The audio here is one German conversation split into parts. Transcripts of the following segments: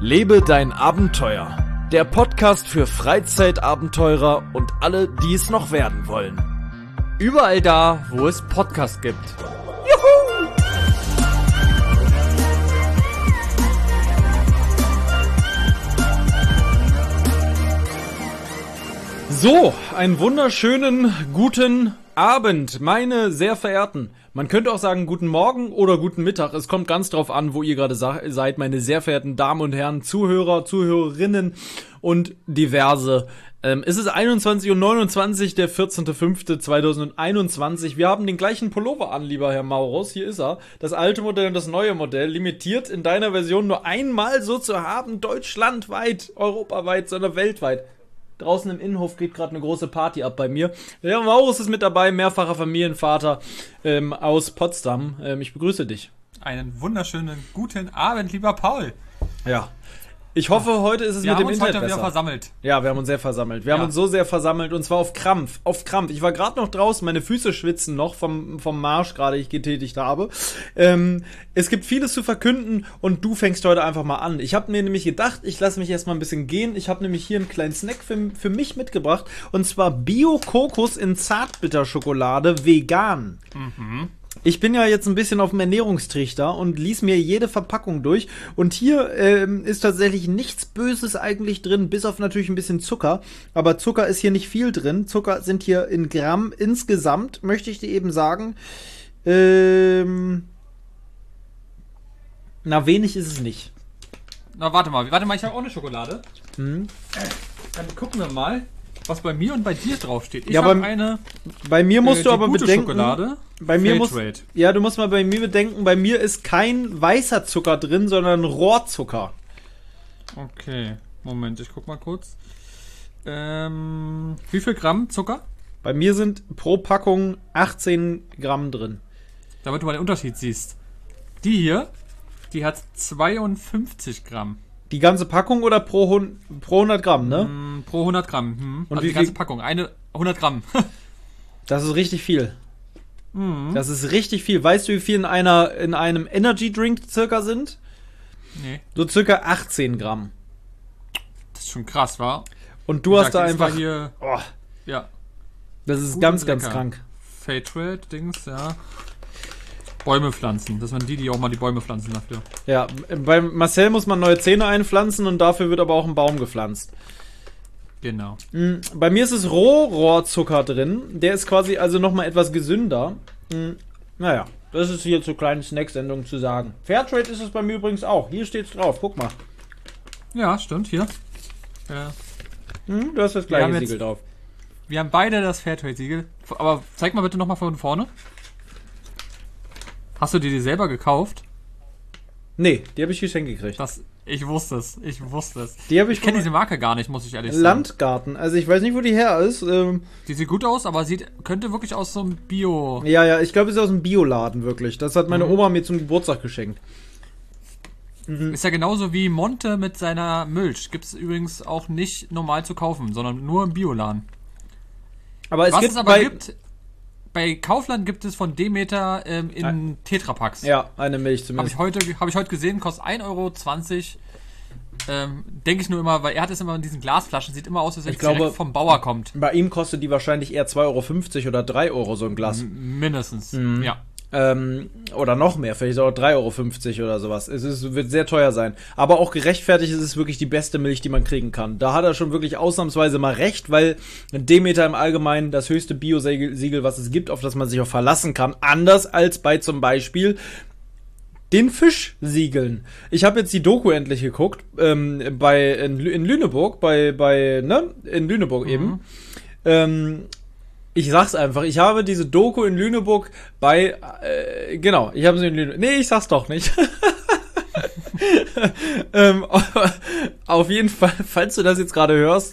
Lebe dein Abenteuer. Der Podcast für Freizeitabenteurer und alle, die es noch werden wollen. Überall da, wo es Podcasts gibt. Juhu! So, einen wunderschönen guten Abend, meine sehr verehrten. Man könnte auch sagen guten Morgen oder guten Mittag. Es kommt ganz drauf an, wo ihr gerade seid, meine sehr verehrten Damen und Herren, Zuhörer, Zuhörerinnen und diverse. Es ist 21:29 Uhr, der 14.05.2021. Wir haben den gleichen Pullover an, lieber Herr Maurus. Hier ist er. Das alte Modell und das neue Modell. Limitiert in deiner Version nur einmal so zu haben. Deutschlandweit, europaweit, sondern weltweit. Draußen im Innenhof geht gerade eine große Party ab bei mir. Der Maurus ist mit dabei, mehrfacher Familienvater aus Potsdam. Ich begrüße dich. Einen wunderschönen guten Abend, lieber Paul. Ja. Ich hoffe, heute ist es mit dem Internet besser. Wir haben uns heute wieder versammelt. Ja, wir haben uns sehr versammelt. Wir haben uns so sehr versammelt und zwar auf Krampf. Auf Krampf. Ich war gerade noch draußen, meine Füße schwitzen noch vom Marsch gerade, ich getätigt habe. Es gibt vieles zu verkünden und du fängst heute einfach mal an. Ich habe mir nämlich gedacht, ich lasse mich erstmal ein bisschen gehen. Ich habe nämlich hier einen kleinen Snack für mich mitgebracht und zwar Bio-Kokos in Zartbitterschokolade vegan. Mhm. Ich bin ja jetzt ein bisschen auf dem Ernährungstrichter und ließ mir jede Verpackung durch. Und hier ist tatsächlich nichts Böses eigentlich drin, bis auf natürlich ein bisschen Zucker. Aber Zucker ist hier nicht viel drin. Zucker sind hier in Gramm insgesamt, möchte ich dir eben sagen. Wenig ist es nicht. Na, warte mal, ich habe auch eine Schokolade. Dann gucken wir mal, was bei mir und bei dir draufsteht. Ich habe eine. Bei mir musst du aber bedenken. Schokolade. Bei mir du musst mal bei mir bedenken, bei mir ist kein weißer Zucker drin, sondern Rohrzucker. Okay, Moment, ich guck mal kurz. Wie viel Gramm Zucker? Bei mir sind pro Packung 18 Gramm drin. Damit du mal den Unterschied siehst. Die hier, die hat 52 Gramm. Die ganze Packung oder pro 100 Gramm, ne? Pro 100 Gramm. Und also die ganze Packung, 100 Gramm. Das ist richtig viel. Das ist richtig viel. Weißt du, wie viel in einem Energy Drink circa sind? Nee. So circa 18 Gramm. Das ist schon krass, wa? Und du hast da einfach... Hier, ja. Das ist ganz krank. Fairtrade-Dings, ja. Bäume pflanzen. Das waren die auch mal die Bäume pflanzen dafür. Ja, bei Marcel muss man neue Zähne einpflanzen und dafür wird aber auch ein Baum gepflanzt. Genau. Bei mir ist es Rohrzucker drin. Der ist quasi also nochmal etwas gesünder. Naja, das ist hier zur kleinen Snack-Sendung zu sagen. Fairtrade ist es bei mir übrigens auch. Hier steht's drauf, guck mal. Ja, stimmt, hier. Ja. Du hast das gleiche Siegel drauf. Wir haben beide das Fairtrade-Siegel. Aber zeig mal bitte nochmal von vorne. Hast du dir die selber gekauft? Nee, die habe ich geschenkt gekriegt. Ich wusste es. Ich kenne diese Marke gar nicht, muss ich ehrlich sagen. Landgarten. Also ich weiß nicht, wo die her ist. Die sieht gut aus, aber könnte wirklich aus so einem Bio... Ja, ich glaube, es ist aus einem Bioladen, wirklich. Das hat meine Oma mir zum Geburtstag geschenkt. Ist ja genauso wie Monte mit seiner Milch. Gibt es übrigens auch nicht normal zu kaufen, sondern nur im Bioladen. Aber es gibt... Bei Kaufland gibt es von Demeter in Tetrapacks. Ja, eine Milch zumindest. Habe ich heute gesehen, kostet 1,20 €. Denke ich nur immer, weil er hat es immer in diesen Glasflaschen, sieht immer aus, als wenn es direkt vom Bauer kommt. Bei ihm kostet die wahrscheinlich eher 2,50 € oder 3 € so ein Glas. Mindestens, ja. Oder noch mehr, vielleicht auch 3,50 € oder sowas. Wird sehr teuer sein. Aber auch gerechtfertigt ist es wirklich die beste Milch, die man kriegen kann. Da hat er schon wirklich ausnahmsweise mal recht, weil Demeter im Allgemeinen das höchste Bio-Siegel, was es gibt, auf das man sich auch verlassen kann. Anders als bei zum Beispiel den Fischsiegeln. Ich habe jetzt die Doku endlich geguckt, in Lüneburg, in Lüneburg eben. Ich sag's einfach, ich habe diese Doku in Lüneburg ich habe sie in Lüneburg. Nee, ich sag's doch nicht. Auf jeden Fall, falls du das jetzt gerade hörst,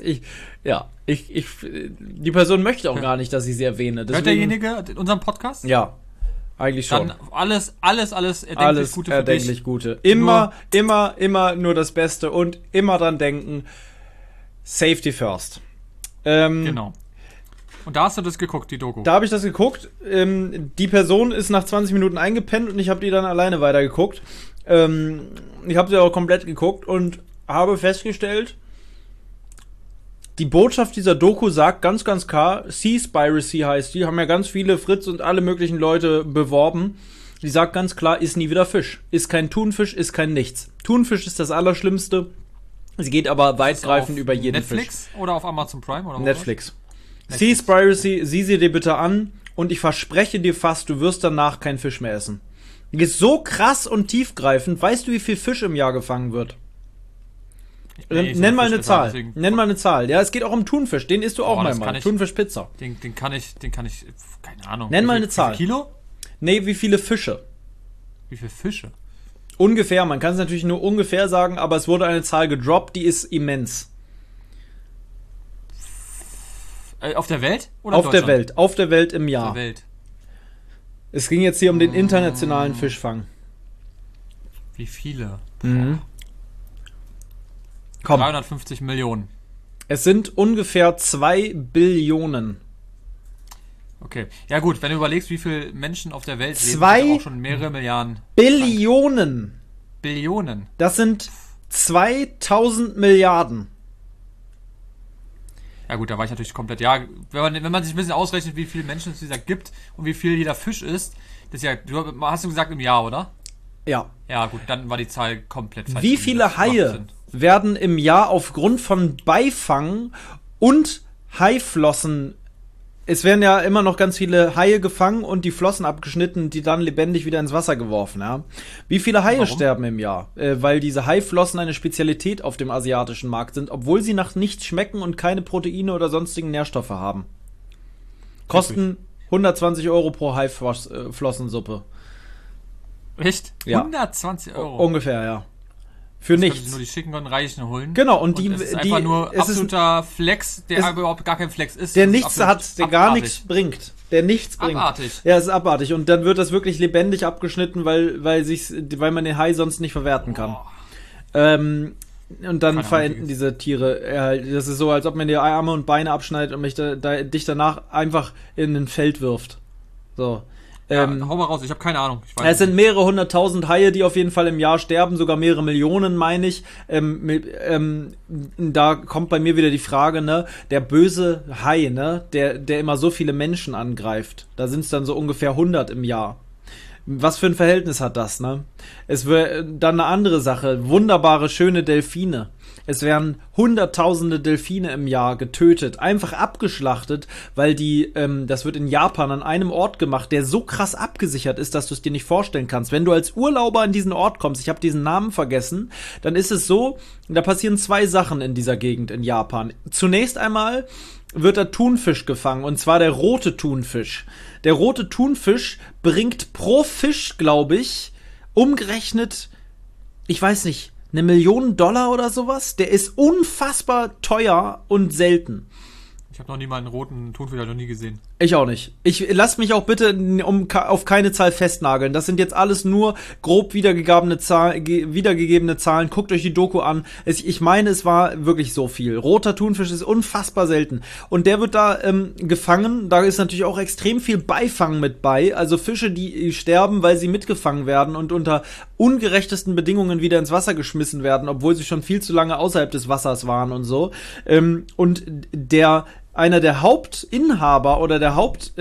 die Person möchte auch gar nicht, dass ich sie erwähne. Deswegen, hört derjenige unseren Podcast? Ja, eigentlich schon. Dann alles erdenklich Gute für dich. Gute. Immer nur das Beste und immer dran denken, Safety first. Genau. Und da hast du das geguckt, die Doku? Da habe ich das geguckt. Die Person ist nach 20 Minuten eingepennt und ich habe die dann alleine weitergeguckt. Ich habe sie auch komplett geguckt und habe festgestellt, die Botschaft dieser Doku sagt ganz, ganz klar, Seaspiracy heißt die, haben ja ganz viele Fritz und alle möglichen Leute beworben. Die sagt ganz klar, ist nie wieder Fisch. Ist kein Thunfisch, ist kein nichts. Thunfisch ist das Allerschlimmste. Sie geht aber weitgreifend über jeden Netflix Fisch. Netflix oder auf Amazon Prime? Oder Netflix. Seaspiracy, sieh sie dir bitte an und ich verspreche dir fast, du wirst danach keinen Fisch mehr essen. Die ist so krass und tiefgreifend. Weißt du, wie viel Fisch im Jahr gefangen wird? Nenn mal eine Zahl. Nenn mal eine Zahl. Ja, es geht auch um Thunfisch. Den isst du auch mal. Thunfischpizza. Den kann ich, keine Ahnung. Nenn mal eine Zahl. Wie viel Kilo? Nee, wie viele Fische? Wie viele Fische? Ungefähr, man kann es natürlich nur ungefähr sagen, aber es wurde eine Zahl gedroppt, die ist immens. Auf der Welt? Oder auf der Welt. Auf der Welt im Jahr. Auf der Welt. Es ging jetzt hier um den internationalen Fischfang. Wie viele? Mhm. Komm. 350 Millionen. Es sind ungefähr 2 Billionen. Okay. Ja gut, wenn du überlegst, wie viele Menschen auf der Welt leben, sind auch schon mehrere Milliarden. Billionen. Billionen. Das sind 2000 Milliarden. Ja gut, da war ich natürlich komplett. Ja, wenn man sich ein bisschen ausrechnet, wie viele Menschen es dieser gibt und wie viel jeder Fisch ist, das ist ja, hast du gesagt im Jahr, oder? Ja. Ja gut, dann war die Zahl komplett falsch. Wie viele Haie werden im Jahr aufgrund von Beifang und Haiflossen, es werden ja immer noch ganz viele Haie gefangen und die Flossen abgeschnitten, die dann lebendig wieder ins Wasser geworfen, ja. Wie viele Haie sterben im Jahr? Weil diese Haiflossen eine Spezialität auf dem asiatischen Markt sind, obwohl sie nach nichts schmecken und keine Proteine oder sonstigen Nährstoffe haben. Kosten 120 € pro Haiflossensuppe. Echt? Ja. 120 €? Ungefähr, ja. Für nichts. Nur die schicken und Reichen holen. Genau, und es ist einfach nur absoluter Flex, der überhaupt gar kein Flex ist. Der nichts hat, der gar nichts bringt. Der nichts bringt. Abartig. Ja, es ist abartig. Und dann wird das wirklich lebendig abgeschnitten, weil man den Hai sonst nicht verwerten kann. Und dann verenden diese Tiere. Das ist so, als ob man die Arme und Beine abschneidet und dich danach einfach in ein Feld wirft. So. Ja, hau mal raus, ich habe keine Ahnung. Es sind mehrere 100.000 Haie, die auf jeden Fall im Jahr sterben, sogar mehrere Millionen, meine ich. Da kommt bei mir wieder die Frage, ne, der böse Hai, ne, der immer so viele Menschen angreift. Da sind es dann so ungefähr 100 im Jahr. Was für ein Verhältnis hat das, ne? Es wäre dann eine andere Sache. Wunderbare, schöne Delfine. Es werden hunderttausende Delfine im Jahr getötet, einfach abgeschlachtet, weil das wird in Japan an einem Ort gemacht, der so krass abgesichert ist, dass du es dir nicht vorstellen kannst. Wenn du als Urlauber an diesen Ort kommst, ich habe diesen Namen vergessen, dann ist es so, da passieren 2 Sachen in dieser Gegend in Japan. Zunächst einmal wird da Thunfisch gefangen, und zwar der rote Thunfisch. Der rote Thunfisch bringt pro Fisch, glaube ich, umgerechnet, ich weiß nicht, $1 Million oder sowas. Der ist unfassbar teuer und selten. Ich habe noch nie mal einen roten Thunfisch noch nie gesehen. Ich auch nicht. Ich lass mich auch bitte auf keine Zahl festnageln. Das sind jetzt alles nur grob wiedergegebene Zahlen. Guckt euch die Doku an. Ich meine, es war wirklich so viel. Roter Thunfisch ist unfassbar selten. Und der wird da gefangen. Da ist natürlich auch extrem viel Beifang mit bei. Also Fische, die sterben, weil sie mitgefangen werden und unter ungerechtesten Bedingungen wieder ins Wasser geschmissen werden, obwohl sie schon viel zu lange außerhalb des Wassers waren und so. Und einer der Hauptinhaber oder der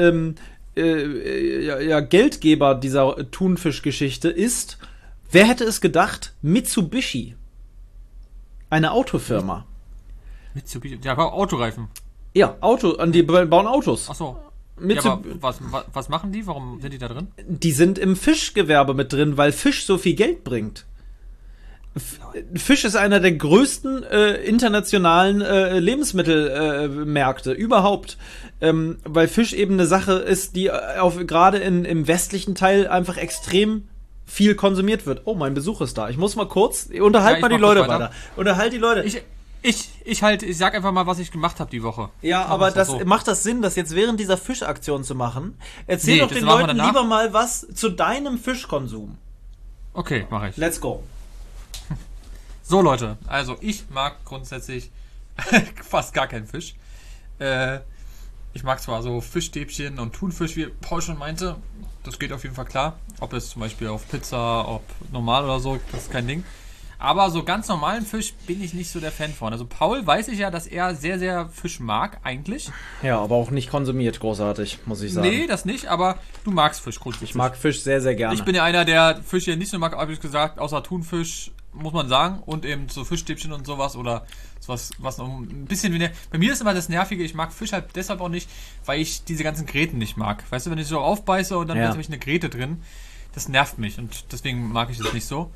Geldgeber dieser Thunfischgeschichte ist, wer hätte es gedacht, Mitsubishi. Eine Autofirma. Mitsubishi, ja, Autoreifen. Ja, die bauen Autos. Ach so. Ja, aber was machen die? Warum sind die da drin? Die sind im Fischgewerbe mit drin, weil Fisch so viel Geld bringt. Fisch ist einer der größten internationalen Lebensmittelmärkte überhaupt, weil Fisch eben eine Sache ist, die gerade im westlichen Teil einfach extrem viel konsumiert wird. Oh, mein Besuch ist da. Ich muss mal kurz, unterhalt mal die Leute weiter. Unterhalt die Leute. Ich sag einfach mal, was ich gemacht habe die Woche. Ja, aber macht das Sinn, das jetzt während dieser Fischaktion zu machen? Erzähl doch den Leuten lieber mal was zu deinem Fischkonsum. Okay, mache ich. Let's go. So Leute, also ich mag grundsätzlich fast gar keinen Fisch. Ich mag zwar so Fischstäbchen und Thunfisch, wie Paul schon meinte, das geht auf jeden Fall klar. Ob es zum Beispiel auf Pizza, ob normal oder so, das ist kein Ding. Aber so ganz normalen Fisch bin ich nicht so der Fan von. Also Paul weiß ich ja, dass er sehr, sehr Fisch mag, eigentlich. Ja, aber auch nicht konsumiert, großartig, muss ich sagen. Nee, das nicht, aber du magst Fisch grundsätzlich. Ich mag Fisch sehr, sehr gerne. Ich bin ja einer, der Fisch hier nicht so mag, habe ich gesagt, außer Thunfisch, muss man sagen. Und eben so Fischstäbchen und sowas oder sowas, was noch ein bisschen wie bei mir ist immer das Nervige, ich mag Fisch halt deshalb auch nicht, weil ich diese ganzen Gräten nicht mag. Weißt du, wenn ich so aufbeiße und dann ist nämlich eine Gräte drin, das nervt mich und deswegen mag ich das nicht so.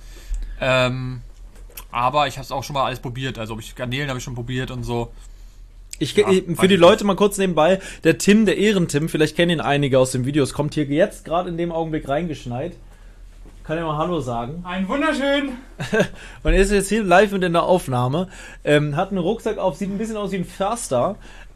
Aber ich habe es auch schon mal alles probiert. Also Garnelen habe ich schon probiert und so. Für die Leute mal kurz nebenbei, der Tim, der Ehrentim, vielleicht kennen ihn einige aus den Videos, kommt hier jetzt gerade in dem Augenblick reingeschneit. Kann ja mal Hallo sagen. Ein wunderschön. Und er ist jetzt hier live mit in der Aufnahme. Hat einen Rucksack auf, sieht ein bisschen aus wie ein Förster.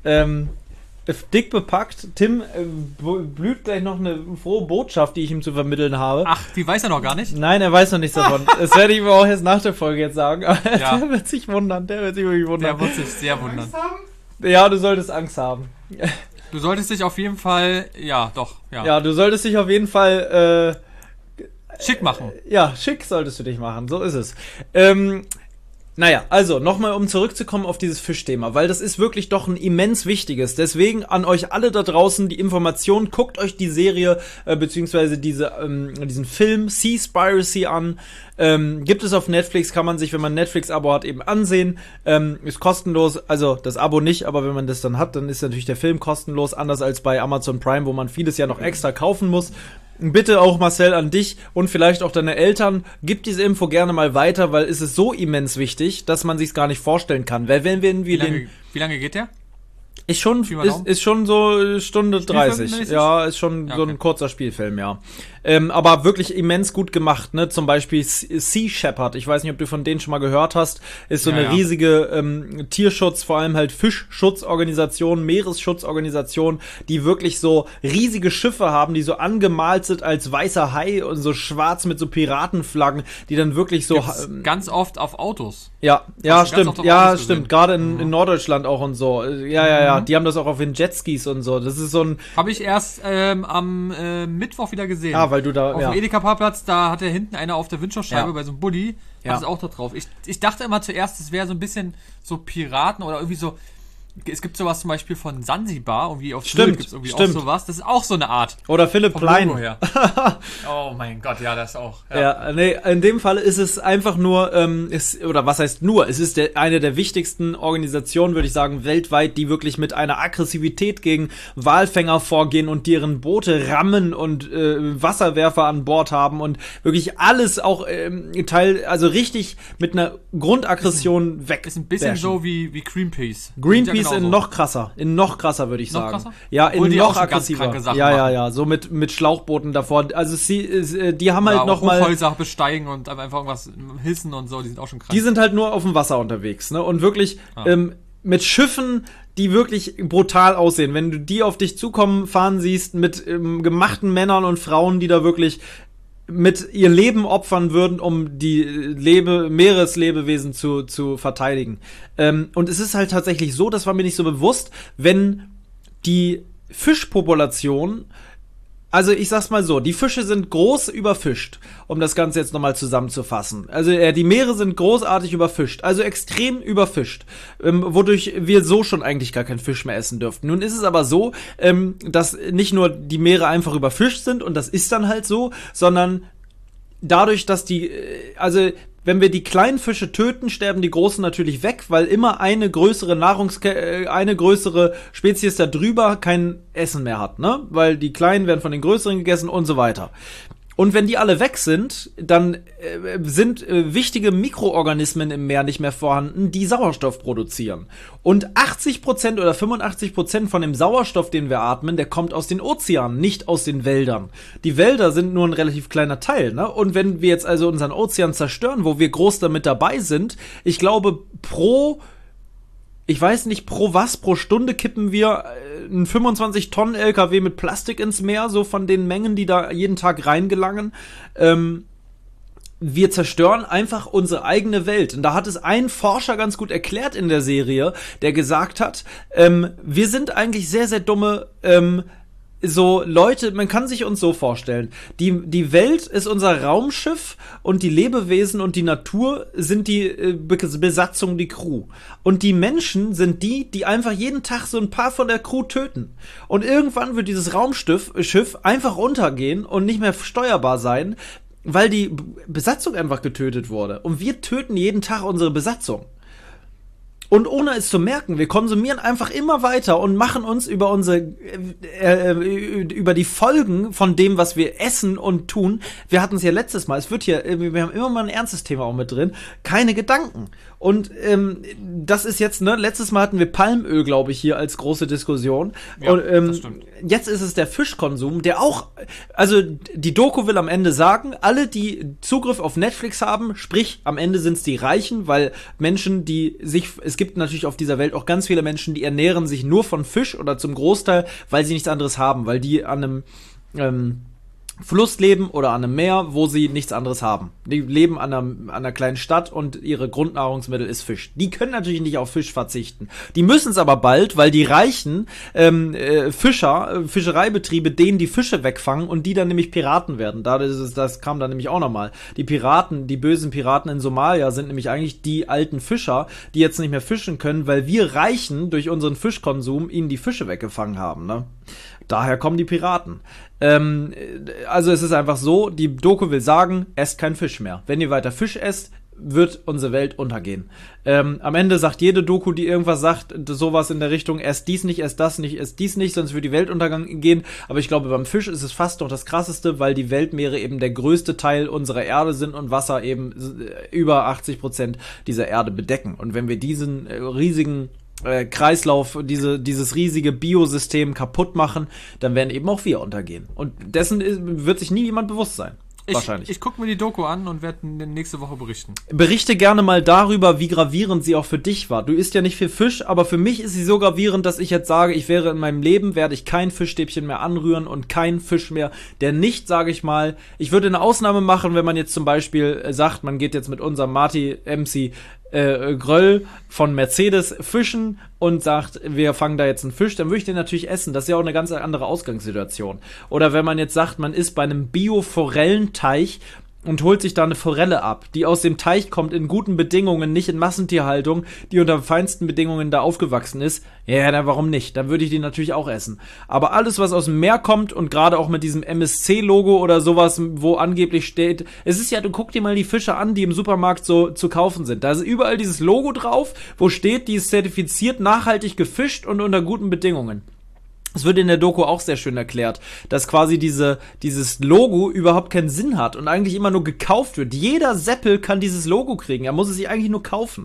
Dick bepackt. Tim blüht gleich noch eine frohe Botschaft, die ich ihm zu vermitteln habe. Ach, die weiß er noch gar nicht? Nein, er weiß noch nichts davon. Das werde ich ihm auch erst nach der Folge jetzt sagen. Aber der wird sich wundern. Der wird sich wirklich wundern. Der wird sich sehr wundern. Ja, du solltest Angst haben. Du solltest dich auf jeden Fall, ja, du solltest dich auf jeden Fall schick machen. Ja, schick solltest du dich machen. So ist es. Naja, also nochmal, um zurückzukommen auf dieses Fischthema, weil das ist wirklich doch ein immens wichtiges. Deswegen an euch alle da draußen die Information, guckt euch die Serie beziehungsweise diesen Film Seaspiracy an. Gibt es auf Netflix, kann man sich, wenn man ein Netflix-Abo hat, eben ansehen. Ist kostenlos, also das Abo nicht, aber wenn man das dann hat, dann ist natürlich der Film kostenlos, anders als bei Amazon Prime, wo man vieles ja noch extra kaufen muss. Bitte auch, Marcel, an dich und vielleicht auch deine Eltern, gib diese Info gerne mal weiter, weil es ist so immens wichtig, dass man sich's gar nicht vorstellen kann. Weil wenn wir wie lange geht der? Ist schon so Stunde 30. Ja, ist schon so ein kurzer Spielfilm, ja. Aber wirklich immens gut gemacht, ne? Zum Beispiel Sea Shepherd, ich weiß nicht, ob du von denen schon mal gehört hast, ist so eine riesige Tierschutz, vor allem halt Fischschutzorganisation, Meeresschutzorganisation, die wirklich so riesige Schiffe haben, die so angemalt sind als weißer Hai und so schwarz mit so Piratenflaggen, die dann wirklich so ganz oft auf Autos. Ja, stimmt. Gerade in Norddeutschland auch und so. Ja. Die haben das auch auf den Jetskis und so. Das ist so ein... Habe ich erst am Mittwoch wieder gesehen. Ah, weil du da... Auf dem Edeka-Parkplatz, da hat hinten einer auf der Windschutzscheibe bei so einem Bulli, hat es auch da drauf. Ich dachte immer zuerst, es wäre so ein bisschen so Piraten oder irgendwie so... Es gibt sowas zum Beispiel von Sansibar, irgendwie auf Sylt gibt's irgendwie auch sowas. Das ist auch so eine Art. Oder Philipp Plein. Oh mein Gott, ja, das auch. Ja, nee, in dem Fall ist es einfach nur, oder was heißt nur, es ist eine der wichtigsten Organisationen, würde ich sagen, weltweit, die wirklich mit einer Aggressivität gegen Walfänger vorgehen und deren Boote rammen und Wasserwerfer an Bord haben und wirklich alles auch also richtig mit einer Grundaggression weg. Ist ein bisschen so wie Greenpeace. Greenpeace in noch krasser würde ich sagen. Noch krasser? Ja, in noch aggressiver. Ja, so mit Schlauchbooten davor. Also die haben halt noch mal Hochhäuser besteigen und einfach irgendwas hissen und so, die sind auch schon krass. Die sind halt nur auf dem Wasser unterwegs, ne? Und wirklich mit Schiffen, die wirklich brutal aussehen. Wenn du die auf dich zukommen fahren siehst, mit gemachten Männern und Frauen, die da wirklich mit ihr Leben opfern würden, um die Meereslebewesen zu verteidigen. Und es ist halt tatsächlich so, das war mir nicht so bewusst, wenn die Fischpopulation, also ich sag's mal so, die Fische sind groß überfischt, um das Ganze jetzt nochmal zusammenzufassen. Also die Meere sind großartig überfischt, also extrem überfischt, wodurch wir so schon eigentlich gar keinen Fisch mehr essen dürften. Nun ist es aber so, dass nicht nur die Meere einfach überfischt sind und das ist dann halt so, sondern dadurch, dass wenn wir die kleinen Fische töten, sterben die großen natürlich weg, weil immer eine größere eine größere Spezies da drüber kein Essen mehr hat, ne? Weil die kleinen werden von den größeren gegessen und so weiter. Und wenn die alle weg sind, dann sind wichtige Mikroorganismen im Meer nicht mehr vorhanden, die Sauerstoff produzieren. Und 80% oder 85% von dem Sauerstoff, den wir atmen, der kommt aus den Ozeanen, nicht aus den Wäldern. Die Wälder sind nur ein relativ kleiner Teil, ne? Und wenn wir jetzt also unseren Ozean zerstören, wo wir groß damit dabei sind, ich glaube, pro Stunde kippen wir einen 25-Tonnen-LKW mit Plastik ins Meer, so von den Mengen, die da jeden Tag reingelangen. Wir zerstören einfach unsere eigene Welt. Und da hat es ein Forscher ganz gut erklärt in der Serie, der gesagt hat, wir sind eigentlich sehr, sehr dumme so Leute, man kann sich uns so vorstellen, die Welt ist unser Raumschiff und die Lebewesen und die Natur sind die Besatzung, die Crew. Und die Menschen sind die einfach jeden Tag so ein paar von der Crew töten. Und irgendwann wird dieses Raumschiff einfach untergehen und nicht mehr steuerbar sein, weil die Besatzung einfach getötet wurde. Und wir töten jeden Tag unsere Besatzung. Und ohne es zu merken, wir konsumieren einfach immer weiter und machen uns über über die Folgen von dem, was wir essen und tun. Wir hatten es ja letztes Mal, wir haben immer mal ein ernstes Thema auch mit drin, keine Gedanken. Und das ist jetzt, letztes Mal hatten wir Palmöl, glaube ich, hier als große Diskussion. Ja, und das stimmt. jetzt ist es der Fischkonsum, der auch, also die Doku will am Ende sagen, alle, die Zugriff auf Netflix haben, sprich, am Ende sind es die Reichen, weil Menschen, es gibt natürlich auf dieser Welt auch ganz viele Menschen, die ernähren sich nur von Fisch oder zum Großteil, weil sie nichts anderes haben, weil die an einem Fluss leben oder an einem Meer, wo sie nichts anderes haben. Die leben an einer kleinen Stadt und ihre Grundnahrungsmittel ist Fisch. Die können natürlich nicht auf Fisch verzichten. Die müssen es aber bald, weil die reichen Fischereibetriebe denen die Fische wegfangen und die dann nämlich Piraten werden. Das kam dann nämlich auch nochmal. Die bösen Piraten in Somalia sind nämlich eigentlich die alten Fischer, die jetzt nicht mehr fischen können, weil wir Reichen durch unseren Fischkonsum ihnen die Fische weggefangen haben, ne? Daher kommen die Piraten. Also es ist einfach so, die Doku will sagen, esst kein Fisch mehr. Wenn ihr weiter Fisch esst, wird unsere Welt untergehen. Am Ende sagt jede Doku, die irgendwas sagt, sowas in der Richtung, esst dies nicht, esst das nicht, esst dies nicht, sonst wird die Welt untergehen. Aber ich glaube, beim Fisch ist es fast noch das Krasseste, weil die Weltmeere eben der größte Teil unserer Erde sind und Wasser eben über 80% dieser Erde bedecken. Und wenn wir diesen riesigen Kreislauf, dieses riesige Biosystem kaputt machen, dann werden eben auch wir untergehen. Und dessen wird sich nie jemand bewusst sein. Wahrscheinlich. Ich gucke mir die Doku an und werde nächste Woche berichten. Berichte gerne mal darüber, wie gravierend sie auch für dich war. Du isst ja nicht viel Fisch, aber für mich ist sie so gravierend, dass ich jetzt sage, in meinem Leben werde ich kein Fischstäbchen mehr anrühren und kein Fisch mehr, der nicht, sage ich mal, ich würde eine Ausnahme machen, wenn man jetzt zum Beispiel sagt, man geht jetzt mit unserem Marty MC Gröll von Mercedes fischen und sagt, wir fangen da jetzt einen Fisch, dann würde ich den natürlich essen. Das ist ja auch eine ganz andere Ausgangssituation. Oder wenn man jetzt sagt, man ist bei einem Bio-Forellenteich und holt sich da eine Forelle ab, die aus dem Teich kommt in guten Bedingungen, nicht in Massentierhaltung, die unter feinsten Bedingungen da aufgewachsen ist, ja, dann warum nicht? Dann würde ich die natürlich auch essen. Aber alles, was aus dem Meer kommt und gerade auch mit diesem MSC-Logo oder sowas, wo angeblich steht, es ist ja, du guck dir mal die Fische an, die im Supermarkt so zu kaufen sind. Da ist überall dieses Logo drauf, wo steht, die ist zertifiziert, nachhaltig gefischt und unter guten Bedingungen. Es wird in der Doku auch sehr schön erklärt, dass quasi dieses Logo überhaupt keinen Sinn hat und eigentlich immer nur gekauft wird. Jeder Seppel kann dieses Logo kriegen, er muss es sich eigentlich nur kaufen.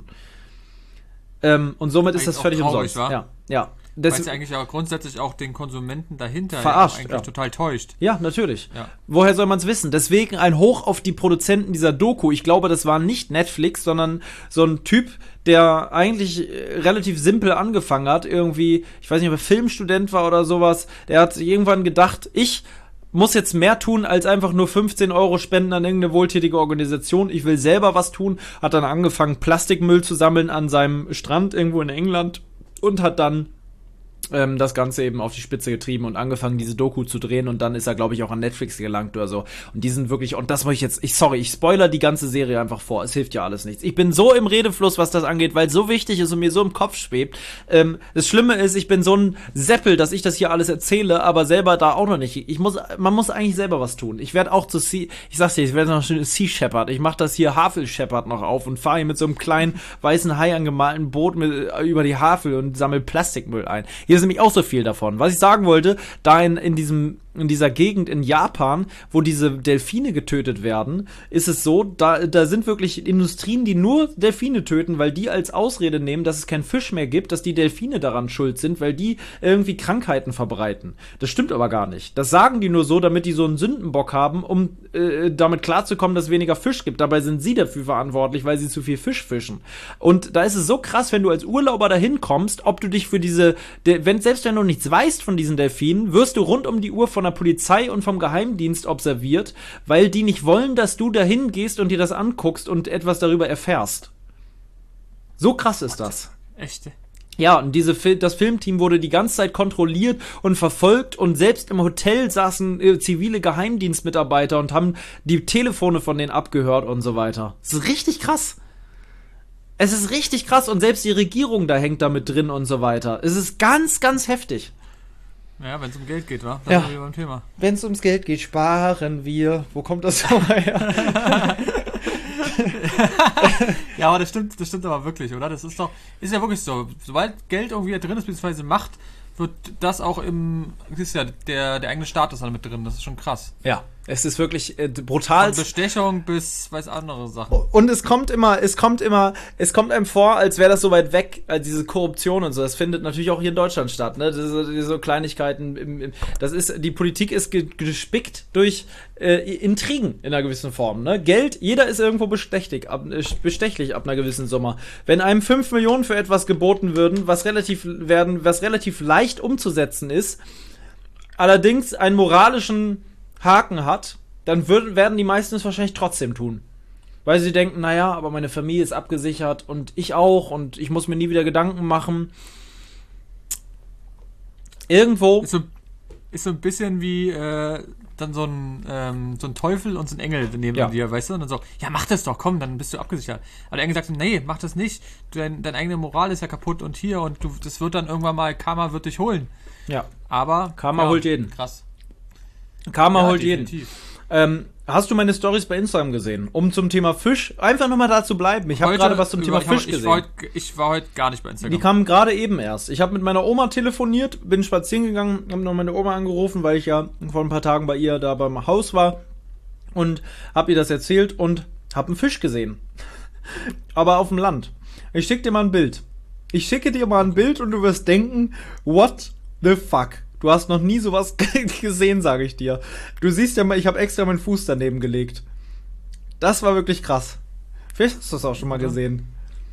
Und somit ist das völlig umsonst. Ja. Weil es ja eigentlich auch grundsätzlich auch den Konsumenten dahinter verarscht, eigentlich total täuscht. Ja, natürlich. Ja. Woher soll man es wissen? Deswegen ein Hoch auf die Produzenten dieser Doku. Ich glaube, das war nicht Netflix, sondern so ein Typ, der eigentlich relativ simpel angefangen hat. Irgendwie, ich weiß nicht, ob er Filmstudent war oder sowas. Der hat irgendwann gedacht, ich muss jetzt mehr tun, als einfach nur 15 € spenden an irgendeine wohltätige Organisation. Ich will selber was tun. Hat dann angefangen, Plastikmüll zu sammeln an seinem Strand irgendwo in England und hat dann das Ganze eben auf die Spitze getrieben und angefangen, diese Doku zu drehen und dann ist er, glaube ich, auch an Netflix gelangt oder so. Und die sind wirklich, und das muss ich jetzt, ich spoiler die ganze Serie einfach vor, es hilft ja alles nichts. Ich bin so im Redefluss, was das angeht, weil es so wichtig ist und mir so im Kopf schwebt. Das Schlimme ist, ich bin so ein Seppel, dass ich das hier alles erzähle, aber selber da auch noch nicht. Man muss eigentlich selber was tun. Ich werde auch ich sag's dir, ich werde noch Sea Shepherd. Ich mache das hier Havel Shepherd noch auf und fahre hier mit so einem kleinen weißen Hai angemalten Boot über die Havel und sammle Plastikmüll ein. Hier ist nämlich auch so viel davon. Was ich sagen wollte, da in dieser Gegend in Japan, wo diese Delfine getötet werden, ist es so, da sind wirklich Industrien, die nur Delfine töten, weil die als Ausrede nehmen, dass es keinen Fisch mehr gibt, dass die Delfine daran schuld sind, weil die irgendwie Krankheiten verbreiten. Das stimmt aber gar nicht. Das sagen die nur so, damit die so einen Sündenbock haben, um damit klarzukommen, dass es weniger Fisch gibt. Dabei sind sie dafür verantwortlich, weil sie zu viel Fisch fischen. Und da ist es so krass, wenn du als Urlauber dahin kommst, ob du dich für selbst wenn du nichts weißt von diesen Delfinen, wirst du rund um die Uhr von der Polizei und vom Geheimdienst observiert, weil die nicht wollen, dass du dahin gehst und dir das anguckst und etwas darüber erfährst. So krass ist das. Echt? Ja, und das Filmteam wurde die ganze Zeit kontrolliert und verfolgt und selbst im Hotel saßen zivile Geheimdienstmitarbeiter und haben die Telefone von denen abgehört und so weiter. Das ist richtig krass. Es ist richtig krass und selbst die Regierung da hängt da mit drin und so weiter. Es ist ganz, ganz heftig. Ja, wenn es um Geld geht, wa? Das ist beim Thema. Wenn es ums Geld geht, sparen wir. Wo kommt das so her? Ja, aber das stimmt aber wirklich, oder? Ist ja wirklich so. Sobald Geld irgendwie da drin ist, beziehungsweise Macht, wird das auch ist ja der eigene Staat ist dann mit drin. Das ist schon krass. Ja, es ist wirklich brutal. Von Bestechung bis weiß andere Sachen. Und es kommt einem vor, als wäre das so weit weg, diese Korruption und so. Das findet natürlich auch hier in Deutschland statt, ne? Diese Kleinigkeiten. Die Politik ist gespickt durch Intrigen in einer gewissen Form, ne? Geld, jeder ist irgendwo bestechlich ab einer gewissen Summe. Wenn einem 5 Millionen für etwas geboten würden, was relativ leicht umzusetzen ist, allerdings einen moralischen Haken hat, dann werden die meisten es wahrscheinlich trotzdem tun. Weil sie denken, naja, aber meine Familie ist abgesichert und ich auch und ich muss mir nie wieder Gedanken machen. Irgendwo... Ist so ein bisschen wie dann so ein Teufel und so ein Engel neben dir, weißt du? Und dann so, ja, mach das doch, komm, dann bist du abgesichert. Aber der Engel sagt, nee, mach das nicht. Deine eigene Moral ist ja kaputt und hier und das wird dann irgendwann mal, Karma wird dich holen. Ja. Aber Karma holt jeden. Krass. Karma holt jeden. Hast du meine Stories bei Instagram gesehen? Um zum Thema Fisch, einfach nochmal da zu bleiben. Ich habe gerade was zum Thema Fisch gesehen. Ich war heute gar nicht bei Instagram. Die kamen gerade eben erst. Ich habe mit meiner Oma telefoniert, bin spazieren gegangen, habe noch meine Oma angerufen, weil ich ja vor ein paar Tagen bei ihr da beim Haus war und habe ihr das erzählt und habe einen Fisch gesehen. Aber auf dem Land. Ich schicke dir mal ein Bild. Und du wirst denken, what the fuck? Du hast noch nie sowas gesehen, sage ich dir. Du siehst ja mal, ich habe extra meinen Fuß daneben gelegt. Das war wirklich krass. Vielleicht hast du das auch schon mal gesehen.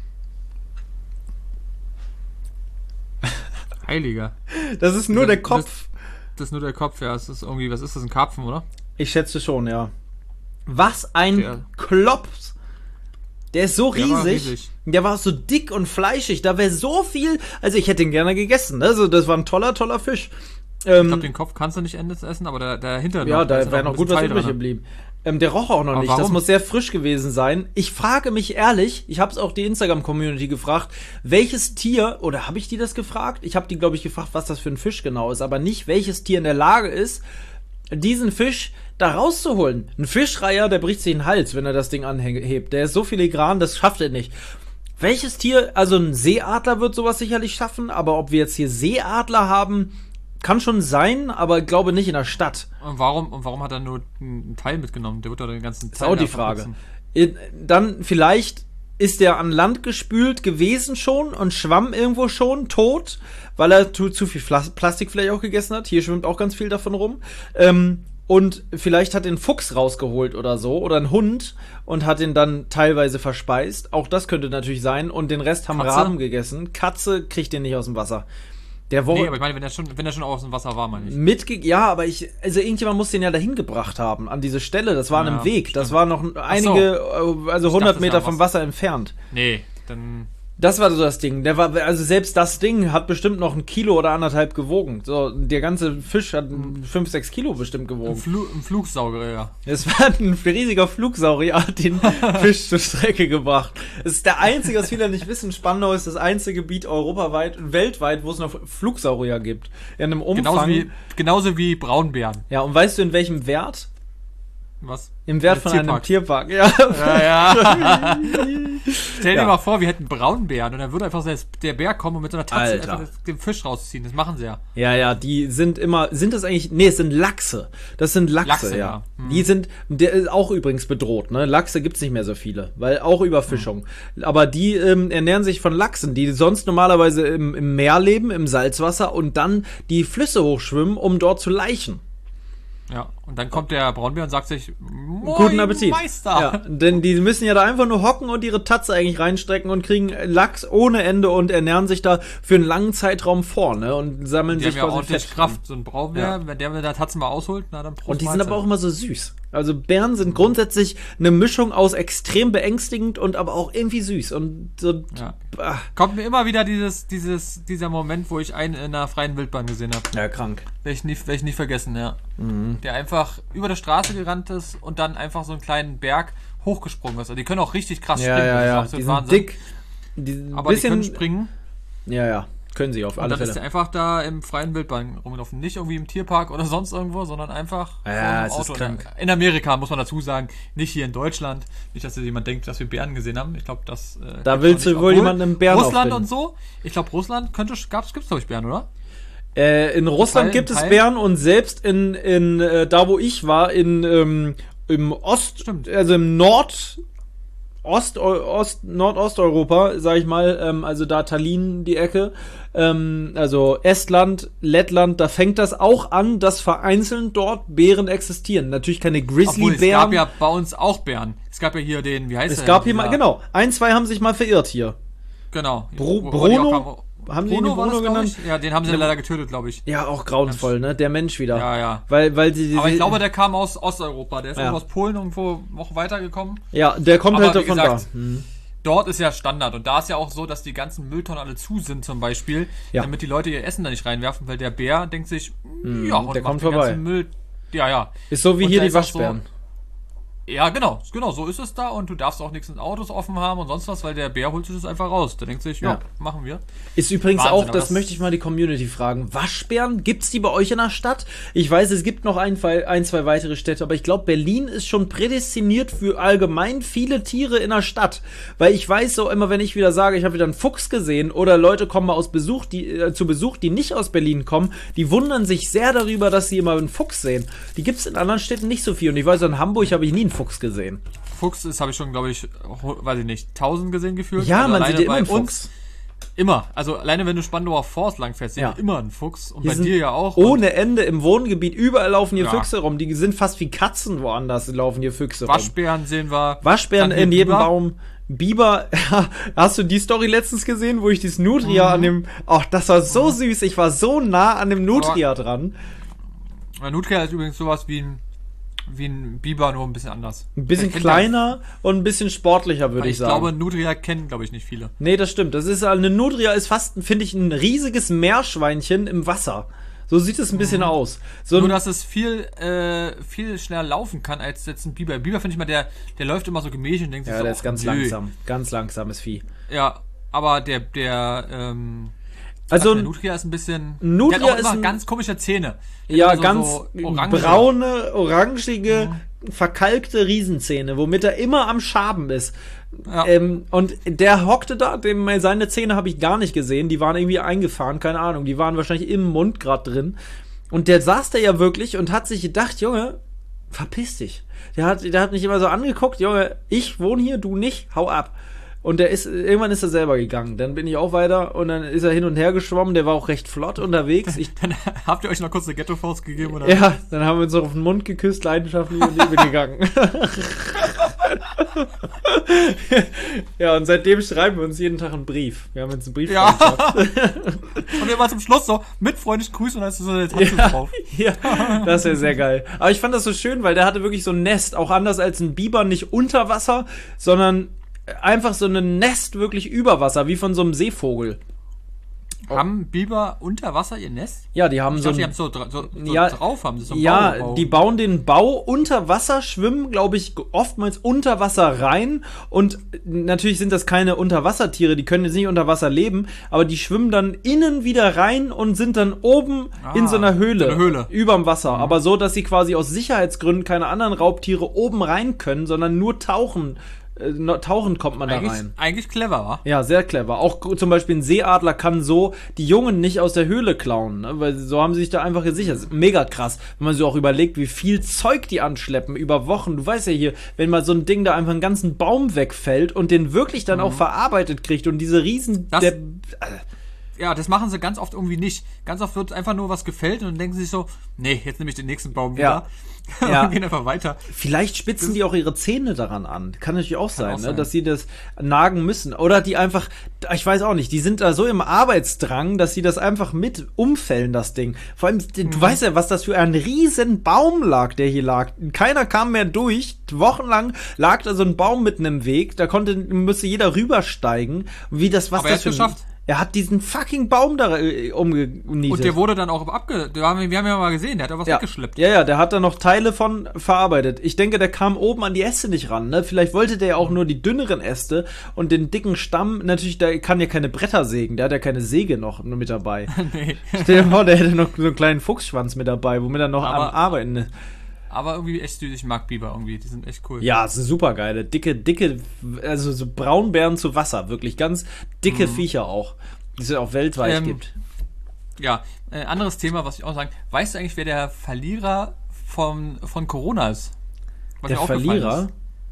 Heiliger. Das ist nur der Kopf. Das ist nur der Kopf, ja. Es ist irgendwie, was ist das, ein Karpfen, oder? Ich schätze schon, ja. Was ein Klops. Der ist so riesig. Der war so dick und fleischig. Da wäre so viel. Also ich hätte ihn gerne gegessen. Also das war ein toller Fisch. Ich glaube, den Kopf kannst du nicht essen, aber der Hintergrund. Ja, da wäre noch gut was übrig geblieben. Der roch auch noch nicht. Warum? Das muss sehr frisch gewesen sein. Ich frage mich ehrlich, ich habe es auch die Instagram-Community gefragt, welches Tier, oder habe ich die das gefragt? Ich habe die, glaube ich, gefragt, was das für ein Fisch genau ist, aber nicht, welches Tier in der Lage ist, diesen Fisch da rauszuholen. Ein Fischreiher, der bricht sich den Hals, wenn er das Ding anhebt. Der ist so filigran, das schafft er nicht. Welches Tier, also ein Seeadler wird sowas sicherlich schaffen, aber ob wir jetzt hier Seeadler haben, kann schon sein, aber ich glaube nicht in der Stadt. Und warum hat er nur einen Teil mitgenommen? Der wird doch den ganzen Teil. Das ist auch die Frage. Dann vielleicht ist der an Land gespült gewesen schon und schwamm irgendwo schon tot, weil er zu viel Plastik vielleicht auch gegessen hat. Hier schwimmt auch ganz viel davon rum. Und vielleicht hat den Fuchs rausgeholt oder so, oder ein Hund, und hat ihn dann teilweise verspeist. Auch das könnte natürlich sein. Und den Rest haben Raben gegessen. Katze kriegt den nicht aus dem Wasser. Nee, aber ich meine, wenn er schon aus dem Wasser war, meine ich. Ja, aber also irgendjemand muss den ja dahin gebracht haben, an diese Stelle. Das war an einem Weg. Stimmt. Das war noch einige, also 100 Meter vom Wasser entfernt. Nee, dann... Das war so das Ding. Also selbst das Ding hat bestimmt noch 1 Kilo oder 1,5 gewogen. So, der ganze Fisch hat 5, 6 Kilo bestimmt gewogen. Ein Flugsaurier. Es war ein riesiger Flugsaurier, hat den Fisch zur Strecke gebracht. Es ist der einzige, was viele nicht wissen, Spandau ist das einzige Gebiet europaweit und weltweit, wo es noch Flugsaurier gibt. In einem Umfang. Genauso wie Braunbären. Ja, und weißt du, in welchem Wert? Was? Im Wert von einem Tierpark. Ja. Stell dir mal vor, wir hätten Braunbären und dann würde einfach der Bär kommen und mit so einer Tatze einfach den Fisch rausziehen. Das machen sie ja. Ja, die sind das eigentlich, nee, es sind Lachse. Das sind Lachse, ja. Die sind, der ist auch übrigens bedroht, ne? Lachse gibt's nicht mehr so viele, weil auch Überfischung. Aber die ernähren sich von Lachsen, die sonst normalerweise im Meer leben, im Salzwasser und dann die Flüsse hochschwimmen, um dort zu laichen. Ja. Und dann kommt der Braunbär und sagt sich, Moin, Guten Appetit. Meister. Ja, denn die müssen ja da einfach nur hocken und ihre Tatze eigentlich reinstrecken und kriegen Lachs ohne Ende und ernähren sich da für einen langen Zeitraum vor, ne? Und sammeln Die sich haben ja quasi ordentlich Fett. Kraft. So ein Braunbär, Ja. wenn der mit der Tatze mal ausholt, na dann Prost. Und die sind Mahlzeit. aber auch immer so süß. Also Bären sind grundsätzlich eine Mischung aus extrem beängstigend und aber auch irgendwie süß. Und so. Ja. Ah, Kommt mir immer wieder dieser Moment, wo ich einen in einer freien Wildbahn gesehen habe. ja, krank. Werde ich nie vergessen, ja. Der einfach über der Straße gerannt ist und dann einfach so einen kleinen Berg hochgesprungen ist. Also die können auch richtig krass Ja, springen. ja, das ist ja. absolut Die sind Wahnsinn. dick. Die sind ein Aber die bisschen, können springen. ja, ja. Können sie auf Und alle dann ist Fälle. der einfach da im freien Wildbahn rumgelaufen. Nicht irgendwie im Tierpark oder sonst irgendwo, sondern einfach vor Ja, einem es ist krank. In Amerika, muss man dazu sagen. Nicht hier in Deutschland. Nicht, dass jemand denkt, dass wir Bären gesehen haben. Ich glaube, das... Da gibt's willst noch du nicht. wohl Obwohl, jemanden im Bären Russland aufbinden. und so. Ich glaube, Russland gibt's glaube ich, Bären, oder? In Russland gibt es Teil? Bären und selbst in da wo ich war, im Ost, Stimmt. also im Nordosteuropa, sag ich mal, also da Tallinn die Ecke, also Estland, Lettland, da fängt das auch an, dass vereinzelt dort Bären existieren. Natürlich keine Obwohl, es Grizzlybären. gab ja bei uns auch Bären. Es gab ja hier den, wie heißt Es der? gab hier mal, Dieser- genau, ein, zwei haben sich mal verirrt hier. Genau. Bruno? Haben die ihn Bruno war das, Bruno glaub genannt? ich? Ja, den haben sie dann leider getötet, glaube ich. Ja, auch grauenvoll, ne? Der Mensch wieder. Ja, ja. Weil sie Aber ich glaube, der kam aus Osteuropa. Der ist Ja. irgendwo aus Polen irgendwo noch weitergekommen. ja, der kommt Aber halt wie davon gesagt, da. Hm. Dort ist ja Standard. Und da ist ja auch so, dass die ganzen Mülltonnen alle zu sind zum Beispiel. Ja. Damit die Leute ihr Essen da nicht reinwerfen, weil der Bär denkt sich, ja, und der macht kommt den vorbei. ganzen Müll. Ja, ja. Ist so wie Und hier da die ist auch so- Waschbären. Ja, genau, so ist es da und du darfst auch nichts in Autos offen haben und sonst was, weil der Bär holt sich das einfach raus. Der denkt sich, ja, Ja. machen wir. Ist übrigens Wahnsinn, auch, aber das das- möchte ich mal die Community fragen. Waschbären, gibt's die bei euch in der Stadt? Ich weiß, es gibt noch ein, zwei weitere Städte, aber ich glaube, Berlin ist schon prädestiniert für allgemein viele Tiere in der Stadt. Weil ich weiß so immer, wenn ich wieder sage, ich habe wieder einen Fuchs gesehen oder Leute kommen mal aus Besuch, zu Besuch, die nicht aus Berlin kommen, die wundern sich sehr darüber, dass sie immer einen Fuchs sehen. Die gibt's in anderen Städten nicht so viel. Und ich weiß, in Hamburg habe ich nie einen Fuchs gesehen. Fuchs ist, habe ich schon, glaube ich, weiß ich nicht, 1000 gesehen gefühlt. Ja, Also man alleine sieht ja immer bei einen uns Fuchs. Immer. Also alleine wenn du Spandauer Forst langfährst, sehen Ja. wir immer einen Fuchs. Und Die bei sind dir ja auch. ohne Ende im Wohngebiet, überall laufen hier Ja. Füchse rum. Die sind fast wie Katzen woanders, laufen hier Füchse Und rum. Waschbären sehen wir. Waschbären Dann hier in jedem Biber. Baum. Biber, hast du die Story letztens gesehen, wo ich dieses Nutria an dem, ach, das war so süß, ich war so nah an dem Nutria dran. Nutria ist übrigens sowas wie ein Biber, nur ein bisschen anders. Ein bisschen Kennt kleiner und ein bisschen sportlicher, würde ja, ich sagen. glaube, Nutria kennen, glaube ich, nicht viele. Nee, das stimmt. Das ist eine Nutria ist fast, finde ich, ein riesiges Meerschweinchen im Wasser. So sieht es ein bisschen aus. So Nur, ein, dass es viel schneller laufen kann als jetzt ein Biber. Biber finde ich mal, der läuft immer so gemächlich und denkt sich ja, so, der ist ganz nö. langsam. Ganz langsames Vieh. Ja, aber der Also, Nutria ist ein bisschen. Nutria der hat auch ist immer ein- ganz komische Zähne. Der ja, hat immer ganz so orange. braune, orangige, verkalkte Riesenzähne, womit er immer am Schaben ist. Ja. Und der hockte da, seine Zähne habe ich gar nicht gesehen, die waren irgendwie eingefahren, keine Ahnung, die waren wahrscheinlich im Mund gerade drin. Und der saß da ja wirklich und hat sich gedacht, Junge, verpiss dich. Der hat mich immer so angeguckt, Junge, ich wohne hier, du nicht, hau ab. Und irgendwann ist er selber gegangen. Dann bin ich auch weiter und dann ist er hin und her geschwommen. Der war auch recht flott unterwegs. Dann habt ihr euch noch kurz eine Ghetto-Faust gegeben, oder? Ja, dann haben wir uns noch auf den Mund geküsst, leidenschaftlich und ich bin gegangen. Ja, und seitdem schreiben wir uns jeden Tag einen Brief. Wir haben jetzt einen Brief Ja. gemacht. Und wir waren zum Schluss so, mit freundlich grüßen und dann ist so eine Tatze drauf. Ja, das wäre sehr geil. Aber ich fand das so schön, weil der hatte wirklich so ein Nest, auch anders als ein Biber, nicht unter Wasser, sondern einfach so ein Nest wirklich über Wasser, wie von so einem Seevogel. Haben Biber unter Wasser ihr Nest? Ja, die haben Ich so dachte, die ein, haben so Ja, drauf, haben sie so einen ja, Bau. die bauen den Bau unter Wasser, schwimmen, glaube ich, oftmals unter Wasser rein. Und natürlich sind das keine Unterwassertiere, die können jetzt nicht unter Wasser leben, aber die schwimmen dann innen wieder rein und sind dann oben in so einer Höhle, so eine Höhle. überm Wasser. Aber so, dass sie quasi aus Sicherheitsgründen keine anderen Raubtiere oben rein können, sondern nur tauchen. Tauchen kommt man da rein. Eigentlich clever, wa? Ja, sehr clever. Auch zum Beispiel ein Seeadler kann so die Jungen nicht aus der Höhle klauen, ne? Weil so haben sie sich da einfach gesichert. Das ist mega krass, wenn man sich auch überlegt, wie viel Zeug die anschleppen über Wochen. Du weißt ja hier, wenn mal so ein Ding da einfach einen ganzen Baum wegfällt und den wirklich dann auch verarbeitet kriegt und diese riesen... das machen sie ganz oft irgendwie nicht. Ganz oft wird einfach nur was gefällt und dann denken sie sich so, nee, jetzt nehme ich den nächsten Baum wieder. Und gehen einfach weiter. Vielleicht spitzen die auch ihre Zähne daran an. Kann natürlich auch sein, ne? Dass sie das nagen müssen. Oder die einfach, ich weiß auch nicht, die sind da so im Arbeitsdrang, dass sie das einfach mit umfällen, das Ding. Vor allem, du weißt ja, was das für ein riesen Baum lag, der hier lag. Keiner kam mehr durch. Wochenlang lag da so ein Baum mitten im Weg. Da müsste jeder rübersteigen. Wie das, was aber das er hat's geschafft. Er hat diesen fucking Baum da umgenietet. Und der wurde dann auch wir haben ja mal gesehen, der hat auch was weggeschleppt. Ja, der hat da noch Teile von verarbeitet. Ich denke, der kam oben an die Äste nicht ran, ne? Vielleicht wollte der ja auch nur die dünneren Äste und den dicken Stamm, natürlich, der kann ja keine Bretter sägen, der hat ja keine Säge noch mit dabei. Nee. Stell dir vor, der hätte noch so einen kleinen Fuchsschwanz mit dabei, womit er noch am Arbeiten. Aber irgendwie echt süß, ich mag Biber irgendwie, die sind echt cool. Ja, es sind super geile, dicke, also so Braunbären zu Wasser, wirklich ganz dicke Viecher auch, die es ja auch weltweit gibt. Ja, anderes Thema, was ich auch sagen, weißt du eigentlich, wer der Verlierer von Corona ist? Was der Verlierer?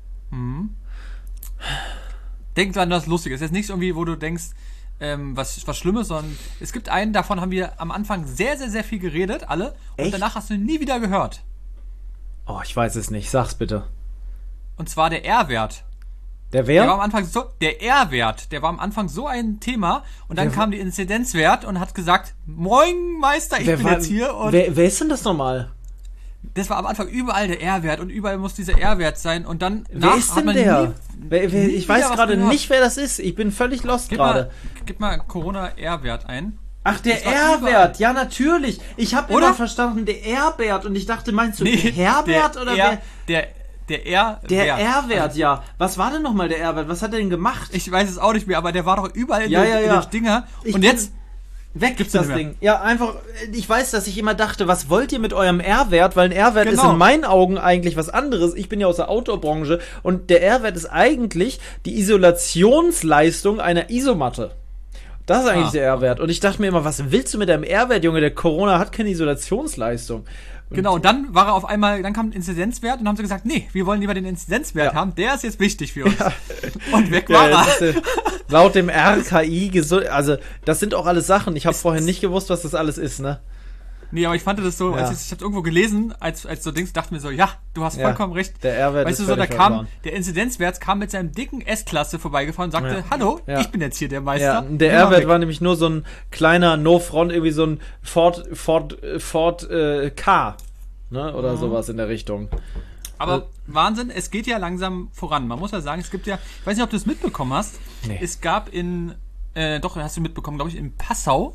Denk an das Lustige, es ist jetzt nichts irgendwie, wo du denkst, was Schlimmes, sondern es gibt einen, davon haben wir am Anfang sehr, sehr, sehr viel geredet, alle, und echt? Danach hast du ihn nie wieder gehört. Oh, ich weiß es nicht. Sag's bitte. Und zwar der R-Wert. Der wer? Der war am Anfang der R-Wert. Der war am Anfang so ein Thema. Und dann kam die Inzidenzwert und hat gesagt, moin Meister, ich bin jetzt hier. Und wer ist denn das nochmal? Das war am Anfang überall der R-Wert und überall muss dieser R-Wert sein. Und dann wer ist denn der? Ich weiß gerade nicht, wer das ist. Ich bin völlig lost gerade. Gib mal Corona-R-Wert ein. Ach, der R-Wert, ja natürlich. Ich habe immer verstanden, der R-Wert und ich dachte, meinst du der Herbert oder wer? Der R-Wert. Der R-Wert, ja. Was war denn nochmal der R-Wert? Was hat er denn gemacht? Ich weiß es auch nicht mehr, aber der war doch überall in den Dinger. Und jetzt weg gibt's das Ding. Ja, einfach, ich weiß, dass ich immer dachte, was wollt ihr mit eurem R-Wert? Weil ein R-Wert ist in meinen Augen eigentlich was anderes. Ich bin ja aus der Outdoor-Branche und der R-Wert ist eigentlich die Isolationsleistung einer Isomatte. Das ist eigentlich der R-Wert. Und ich dachte mir immer, was willst du mit deinem R-Wert, Junge? Der Corona hat keine Isolationsleistung. Genau, und dann war er auf einmal, dann kam ein Inzidenzwert und haben sie gesagt, nee, wir wollen lieber den Inzidenzwert haben, der ist jetzt wichtig für uns. Ja. Und weg war er. Laut dem RKI, also das sind auch alles Sachen, ich habe vorher nicht gewusst, was das alles ist, ne? Nee, aber ich fand das so, ich hab's irgendwo gelesen, als so Dings, dachte mir so, ja, du hast vollkommen recht. Der R-Wert weißt du, so, da kam, der Inzidenzwert kam mit seinem dicken S-Klasse vorbeigefahren und sagte, hallo, ich bin jetzt hier der Meister. Ja, der R-Wert war nämlich nur so ein kleiner No-Front, irgendwie so ein Ford K, ne, oder sowas in der Richtung. Aber Wahnsinn, es geht ja langsam voran. Man muss ja sagen, es gibt ja, ich weiß nicht, ob du es mitbekommen hast, es gab doch, hast du mitbekommen, glaube ich, in Passau,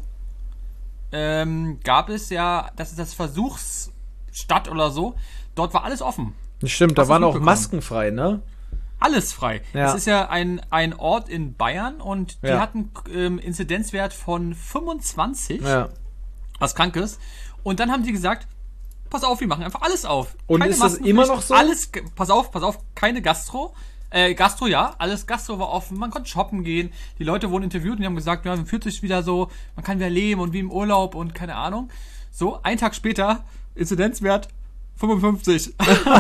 gab es ja, das ist das Versuchsstadt oder so, dort war alles offen. Stimmt, da waren auch Masken frei, ne? Alles frei. Es ist ja ein Ort in Bayern und die hatten Inzidenzwert von 25, was krank ist. Und dann haben die gesagt, pass auf, wir machen einfach alles auf. Und keine ist das immer noch so? Alles, pass auf, keine Gastro. Gastro, ja, alles Gastro war offen, man konnte shoppen gehen, die Leute wurden interviewt und die haben gesagt, ja, man fühlt sich wieder so, man kann wieder leben und wie im Urlaub und keine Ahnung. So, einen Tag später, Inzidenzwert 55.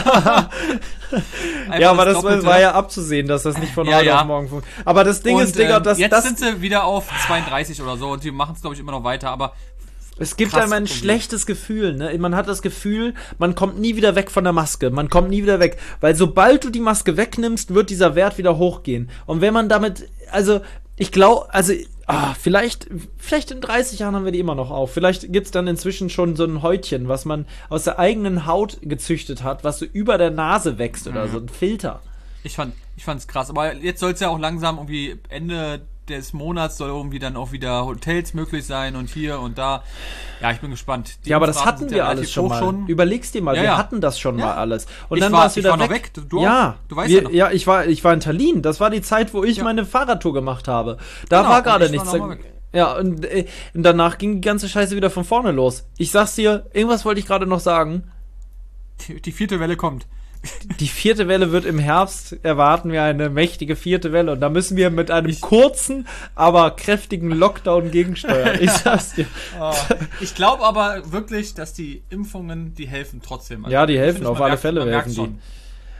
Ja, aber das war ja abzusehen, dass das nicht von heute auf morgen funktioniert. Aber das Ding ist, Digga, jetzt sind sie wieder auf 32 oder so und die machen es, glaube ich, immer noch weiter, aber es gibt einem ein schlechtes Gefühl, ne? Man hat das Gefühl, man kommt nie wieder weg von der Maske. Man kommt nie wieder weg. Weil sobald du die Maske wegnimmst, wird dieser Wert wieder hochgehen. Und wenn man damit, also, ich glaube, vielleicht in 30 Jahren haben wir die immer noch auf. Vielleicht gibt's dann inzwischen schon so ein Häutchen, was man aus der eigenen Haut gezüchtet hat, was so über der Nase wächst oder so ein Filter. Ich fand's krass. Aber jetzt soll's ja auch langsam irgendwie Ende des Monats soll irgendwie dann auch wieder Hotels möglich sein und hier und da. Ja, ich bin gespannt. Ja, aber das hatten wir alles schon mal. Überleg's dir mal, wir hatten das schon mal alles. Und dann war es wieder weg. Du weißt ja noch. Ja, ich war in Tallinn. Das war die Zeit, wo ich meine Fahrradtour gemacht habe. Da war gerade nichts. Ja, und danach ging die ganze Scheiße wieder von vorne los. Ich sag's dir, irgendwas wollte ich gerade noch sagen. Die 4. Welle kommt. Die 4. Welle wird im Herbst, erwarten wir eine mächtige 4. Welle und da müssen wir mit einem kurzen, aber kräftigen Lockdown gegensteuern. Ich sag's dir. Ich glaube aber wirklich, dass die Impfungen, die helfen trotzdem. Also ja, die helfen, auf alle Fälle helfen die.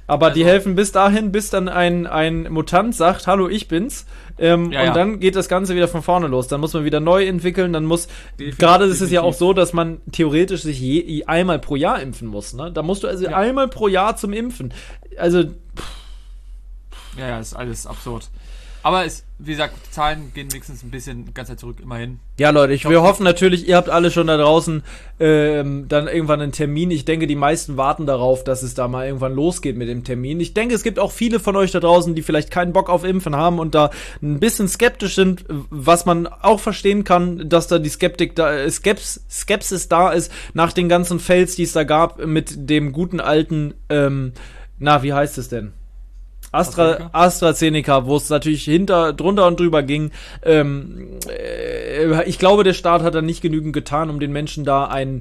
Aber die helfen bis dahin, bis dann ein Mutant sagt, hallo, ich bin's. Und dann geht das Ganze wieder von vorne los. Dann muss man wieder neu entwickeln. Dann muss, gerade ist es ja auch so, dass man theoretisch sich einmal pro Jahr impfen muss. Ne? Da musst du also einmal pro Jahr zum Impfen. Also, Ja, ist alles absurd. Aber wie gesagt, die Zahlen gehen wenigstens ein bisschen die ganze Zeit zurück, immerhin. Ja, Leute, wir hoffen natürlich, ihr habt alle schon da draußen dann irgendwann einen Termin. Ich denke, die meisten warten darauf, dass es da mal irgendwann losgeht mit dem Termin. Ich denke, es gibt auch viele von euch da draußen, die vielleicht keinen Bock auf Impfen haben und da ein bisschen skeptisch sind, was man auch verstehen kann, dass da die Skepsis da ist, nach den ganzen Fails, die es da gab, mit dem guten alten, wie heißt es denn? AstraZeneca, wo es natürlich drunter und drüber ging. Ich glaube, der Staat hat da nicht genügend getan, um den Menschen da ein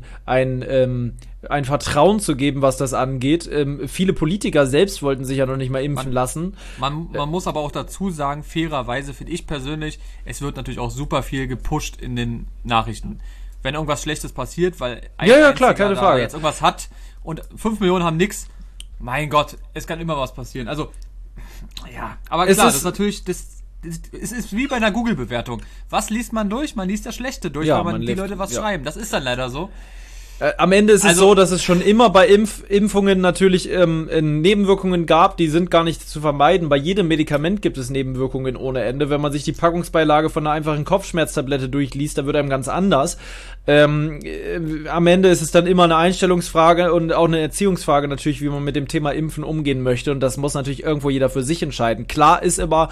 Vertrauen zu geben, was das angeht. Viele Politiker selbst wollten sich ja noch nicht mal impfen lassen. Man muss aber auch dazu sagen, fairerweise finde ich persönlich, es wird natürlich auch super viel gepusht in den Nachrichten. Wenn irgendwas Schlechtes passiert, weil klar, keine Frage. Jetzt irgendwas hat und 5 Millionen haben nix, mein Gott, es kann immer was passieren. Also, ja, aber klar, das ist natürlich, es ist wie bei einer Google-Bewertung. Was liest man durch? Man liest das Schlechte durch, weil die Leute was schreiben. Das ist dann leider so. Am Ende ist es so, dass es schon immer bei Impfungen natürlich Nebenwirkungen gab, die sind gar nicht zu vermeiden. Bei jedem Medikament gibt es Nebenwirkungen ohne Ende. Wenn man sich die Packungsbeilage von einer einfachen Kopfschmerztablette durchliest, da wird einem ganz anders. Am Ende ist es dann immer eine Einstellungsfrage und auch eine Erziehungsfrage natürlich, wie man mit dem Thema Impfen umgehen möchte. Und das muss natürlich irgendwo jeder für sich entscheiden. Klar ist aber,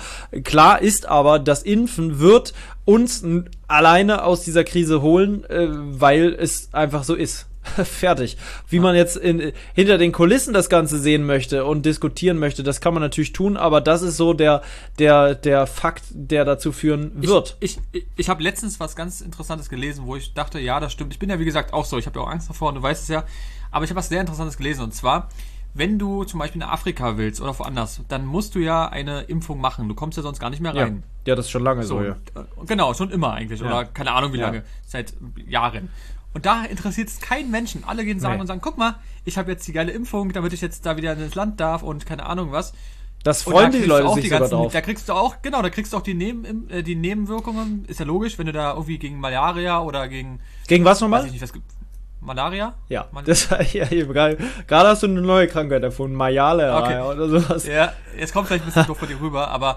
das Impfen wird uns alleine aus dieser Krise holen, weil es einfach so ist. Fertig. Wie man jetzt hinter den Kulissen das Ganze sehen möchte und diskutieren möchte, das kann man natürlich tun, aber das ist so der Fakt, der dazu führen wird. Ich habe letztens was ganz Interessantes gelesen, wo ich dachte, ja, das stimmt. Ich bin ja, wie gesagt, auch so. Ich habe ja auch Angst davor und du weißt es ja. Aber ich habe was sehr Interessantes gelesen und zwar, wenn du zum Beispiel nach Afrika willst oder woanders, dann musst du ja eine Impfung machen. Du kommst ja sonst gar nicht mehr rein. Ja, das ist schon lange so, ja. Genau, schon immer eigentlich. Ja. Oder keine Ahnung wie lange. Seit Jahren. Und da interessiert es keinen Menschen. Alle gehen sagen und sagen, guck mal, ich habe jetzt die geile Impfung, damit ich jetzt da wieder ins Land darf und keine Ahnung was. Das freuen die Leute sich sogar drauf. Da kriegst du auch die Nebenwirkungen. Ist ja logisch, wenn du da irgendwie gegen Malaria oder gegen... Gegen was nochmal? Weiß ich nicht, was gibt. Malaria? Ja. Gerade hast du eine neue Krankheit erfunden. Malaria oder sowas. Ja, jetzt kommt vielleicht ein bisschen doof von dir rüber, aber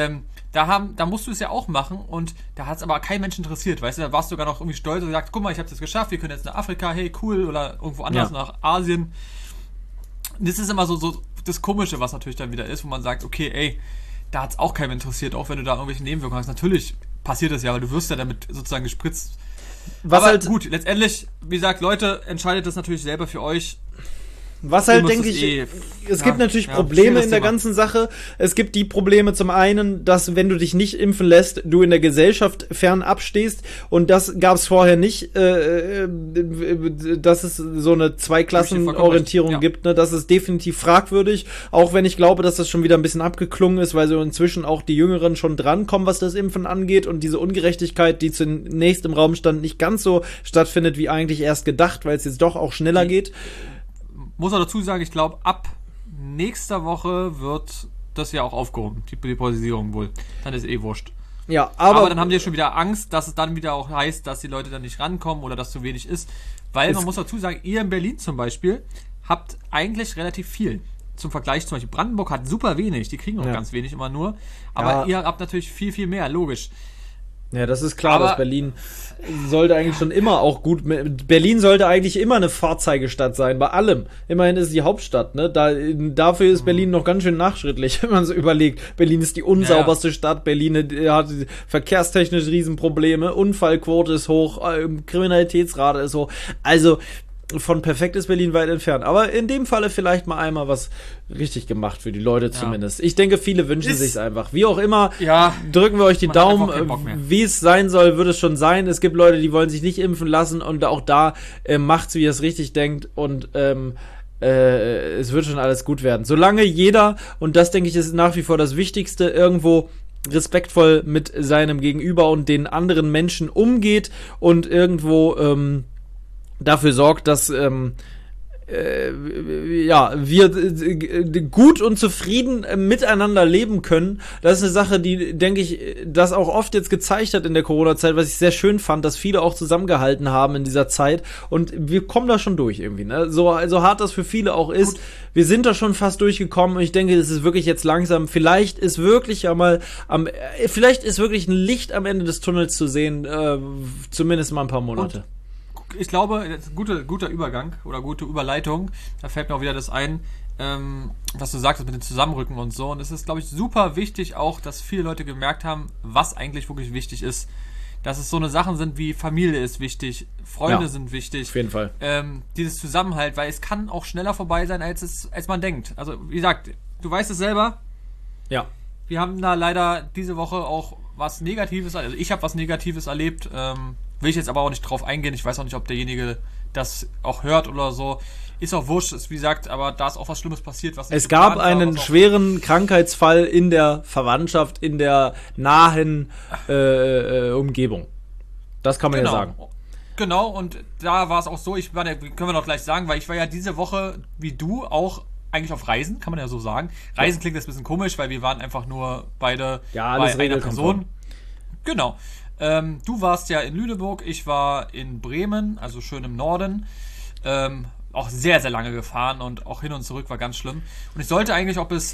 da musst du es ja auch machen und da hat es aber kein Mensch interessiert, weißt du, da warst du sogar noch irgendwie stolz und gesagt, guck mal, ich hab's jetzt geschafft, wir können jetzt nach Afrika, hey, cool, oder irgendwo anders nach Asien. Das ist immer so das Komische, was natürlich dann wieder ist, wo man sagt, okay, ey, da hat's auch keinem interessiert, auch wenn du da irgendwelche Nebenwirkungen hast. Natürlich passiert das ja, weil du wirst ja damit sozusagen gespritzt. Gut, letztendlich, wie gesagt, Leute, entscheidet das natürlich selber für euch. Was halt, denke ich, es gibt natürlich Probleme in der ganzen Sache. Es gibt die Probleme zum einen, dass wenn du dich nicht impfen lässt, du in der Gesellschaft fernab stehst und das gab es vorher nicht, dass es so eine Zweiklassenorientierung gibt, ne? Das ist definitiv fragwürdig, auch wenn ich glaube, dass das schon wieder ein bisschen abgeklungen ist, weil so inzwischen auch die Jüngeren schon drankommen, was das Impfen angeht und diese Ungerechtigkeit, die zunächst im Raum stand, nicht ganz so stattfindet, wie eigentlich erst gedacht, weil es jetzt doch auch schneller geht. Muss auch dazu sagen, ich glaube, ab nächster Woche wird das ja auch aufgehoben, die Priorisierung wohl. Dann ist wurscht. Ja, aber dann haben die ja schon wieder Angst, dass es dann wieder auch heißt, dass die Leute dann nicht rankommen oder dass zu wenig ist. Weil man muss dazu sagen, ihr in Berlin zum Beispiel habt eigentlich relativ viel. Zum Vergleich zum Beispiel Brandenburg hat super wenig, die kriegen auch ganz wenig immer nur. Aber ihr habt natürlich viel, viel mehr, logisch. Ja, das ist klar, dass Berlin sollte eigentlich schon immer auch gut, Berlin sollte eigentlich immer eine Vorzeigestadt sein, bei allem. Immerhin ist es die Hauptstadt, ne? Dafür ist Berlin noch ganz schön nachschrittlich, wenn man so überlegt. Berlin ist die unsauberste Stadt, Berlin hat verkehrstechnisch Riesenprobleme, Unfallquote ist hoch, Kriminalitätsrate ist hoch. Also, von perfekt ist Berlin weit entfernt. Aber in dem Falle vielleicht mal einmal was richtig gemacht für die Leute zumindest. Ich denke, viele wünschen sich's einfach. Wie auch immer, drücken wir euch die Daumen. Wie es sein soll, wird es schon sein. Es gibt Leute, die wollen sich nicht impfen lassen und auch da macht's, wie ihr es richtig denkt und es wird schon alles gut werden. Solange jeder, und das denke ich ist nach wie vor das Wichtigste, irgendwo respektvoll mit seinem Gegenüber und den anderen Menschen umgeht und irgendwo dafür sorgt, dass wir gut und zufrieden miteinander leben können. Das ist eine Sache, die, denke ich, das auch oft jetzt gezeigt hat in der Corona-Zeit, was ich sehr schön fand, dass viele auch zusammengehalten haben in dieser Zeit. Und wir kommen da schon durch irgendwie, ne? So hart das für viele auch ist. Gut. Wir sind da schon fast durchgekommen und ich denke, das ist wirklich jetzt langsam. Vielleicht ist wirklich ein Licht am Ende des Tunnels zu sehen, zumindest mal ein paar Monate. Ich glaube, guter Übergang oder gute Überleitung, da fällt mir auch wieder das ein, was du sagst mit dem Zusammenrücken und so. Und es ist, glaube ich, super wichtig auch, dass viele Leute gemerkt haben, was eigentlich wirklich wichtig ist. Dass es so eine Sachen sind wie Familie ist wichtig, Freunde sind wichtig. Auf jeden Fall. Dieses Zusammenhalt, weil es kann auch schneller vorbei sein, als man denkt. Also, wie gesagt, du weißt es selber. Ja. Wir haben da leider diese Woche auch was Negatives, also ich habe was Negatives erlebt, will ich jetzt aber auch nicht drauf eingehen. Ich weiß auch nicht, ob derjenige das auch hört oder so. Ist auch wurscht, ist wie gesagt, aber da ist auch was Schlimmes passiert. Was es gab einen schweren Krankheitsfall in der Verwandtschaft, in der nahen Umgebung. Das kann man ja sagen. Genau, und da war es auch so, können wir noch gleich sagen, weil ich war ja diese Woche, wie du, auch eigentlich auf Reisen, kann man ja so sagen. Reisen klingt jetzt ein bisschen komisch, weil wir waren einfach nur beide bei einer Person. Genau. Du warst ja in Lüneburg, ich war in Bremen, also schön im Norden. Auch sehr, sehr lange gefahren und auch hin und zurück war ganz schlimm. Und ich sollte eigentlich auch bis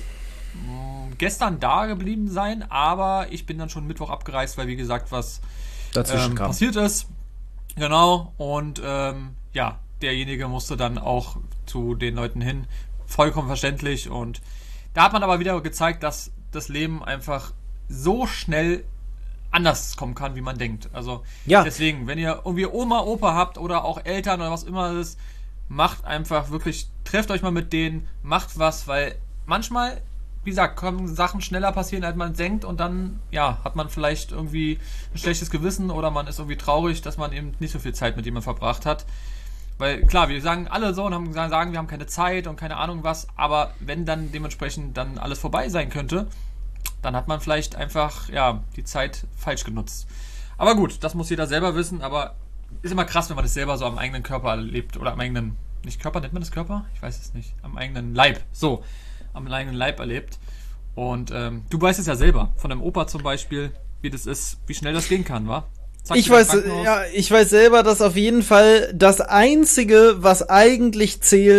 gestern da geblieben sein, aber ich bin dann schon Mittwoch abgereist, weil wie gesagt, was dazwischen passiert ist. Genau, und derjenige musste dann auch zu den Leuten hin. Vollkommen verständlich. Und da hat man aber wieder gezeigt, dass das Leben einfach so schnell anders kommen kann, wie man denkt. Also deswegen, wenn ihr irgendwie Oma, Opa habt oder auch Eltern oder was immer es ist, macht einfach wirklich, trefft euch mal mit denen, macht was, weil manchmal, wie gesagt, können Sachen schneller passieren, als man denkt und dann, hat man vielleicht irgendwie ein schlechtes Gewissen oder man ist irgendwie traurig, dass man eben nicht so viel Zeit mit jemandem verbracht hat. Weil, klar, wir sagen alle so und sagen, wir haben keine Zeit und keine Ahnung was, aber wenn dann dementsprechend dann alles vorbei sein könnte, dann hat man vielleicht einfach, die Zeit falsch genutzt. Aber gut, das muss jeder selber wissen, aber ist immer krass, wenn man das selber so am eigenen Körper erlebt oder am eigenen, nicht Körper, nennt man das Körper? Ich weiß es nicht. Am eigenen Leib, am eigenen Leib erlebt. Und du weißt es ja selber, von deinem Opa zum Beispiel, wie das ist, wie schnell das gehen kann, wa? Ich weiß selber, dass auf jeden Fall das Einzige, was eigentlich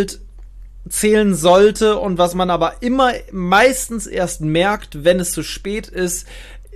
zählen sollte und was man aber immer meistens erst merkt, wenn es zu spät ist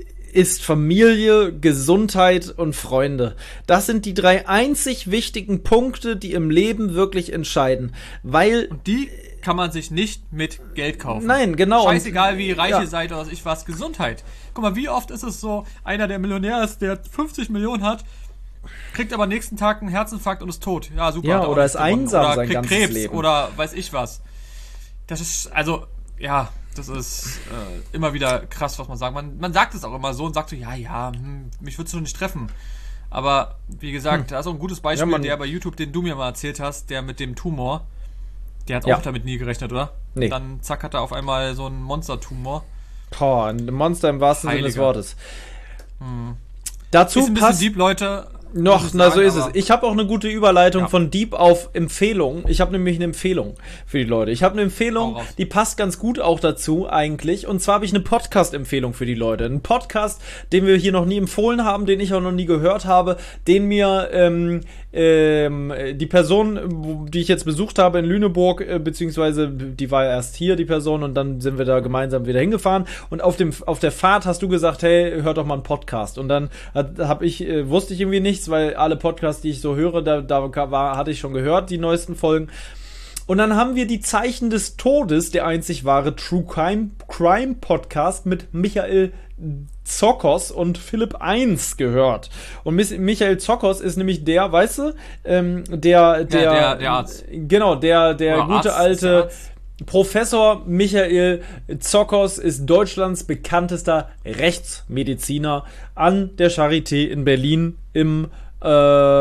Familie, Gesundheit und Freunde. Das sind die 3 einzig wichtigen Punkte, die im Leben wirklich entscheiden. Und die kann man sich nicht mit Geld kaufen. Nein, genau. Scheißegal, wie reich ihr seid oder was, Gesundheit. Guck mal, wie oft ist es so, einer, der Millionär ist, der 50 Millionen hat, kriegt aber nächsten Tag einen Herzinfarkt und ist tot. Ja, super. Ja, oder ist einsam oder sein kriegt ganzes Krebs Leben. Oder weiß ich was. Das ist, das ist immer wieder krass, was man sagt. Man sagt es auch immer so und sagt so, mich würdest du nicht treffen. Aber wie gesagt, da ist auch ein gutes Beispiel, der bei YouTube, den du mir mal erzählt hast, der mit dem Tumor, der hat auch damit nie gerechnet, oder? Nee. Und dann zack, hat er auf einmal so einen Monstertumor. Ein Monster im wahrsten Sinne des Wortes. Dazu ist ein bisschen deep, Leute. So ist es. Ich habe auch eine gute Überleitung von Deep auf Empfehlung. Ich habe nämlich eine Empfehlung für die Leute. Ich habe eine Empfehlung, die passt ganz gut auch dazu eigentlich. Und zwar habe ich eine Podcast-Empfehlung für die Leute. Ein Podcast, den wir hier noch nie empfohlen haben, den ich auch noch nie gehört habe, den mir die Person, die ich jetzt besucht habe in Lüneburg, beziehungsweise die war erst hier, die Person, und dann sind wir da gemeinsam wieder hingefahren. Und auf der Fahrt hast du gesagt, hey, hör doch mal einen Podcast. Und dann wusste ich irgendwie nichts, weil alle Podcasts, die ich so höre, hatte ich schon gehört, die neuesten Folgen. Und dann haben wir die Zeichen des Todes, der einzig wahre True Crime Podcast mit Michael Zokos und Philipp 1 gehört. Und Michael Zokos ist nämlich der, weißt du, der Arzt. Genau, der gute alte Professor Michael Zokos ist Deutschlands bekanntester Rechtsmediziner an der Charité in Berlin im,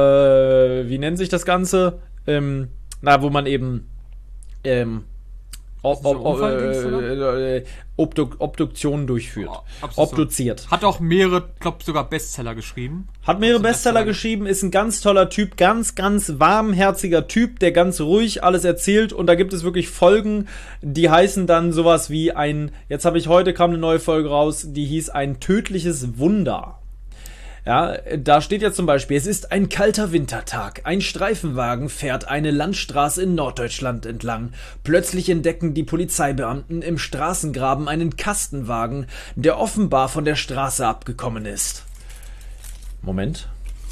wie nennt sich das Ganze? Wo man eben Obduktionen durchführt. Obduziert. Hat auch mehrere, glaube sogar Bestseller geschrieben. Hat mehrere Bestseller geschrieben, ist ein ganz toller Typ, ganz, ganz warmherziger Typ, der ganz ruhig alles erzählt. Und da gibt es wirklich Folgen, die heißen dann sowas wie heute kam eine neue Folge raus, die hieß ein tödliches Wunder. Ja, da steht ja zum Beispiel, es ist ein kalter Wintertag. Ein Streifenwagen fährt eine Landstraße in Norddeutschland entlang. Plötzlich entdecken die Polizeibeamten im Straßengraben einen Kastenwagen, der offenbar von der Straße abgekommen ist. Moment.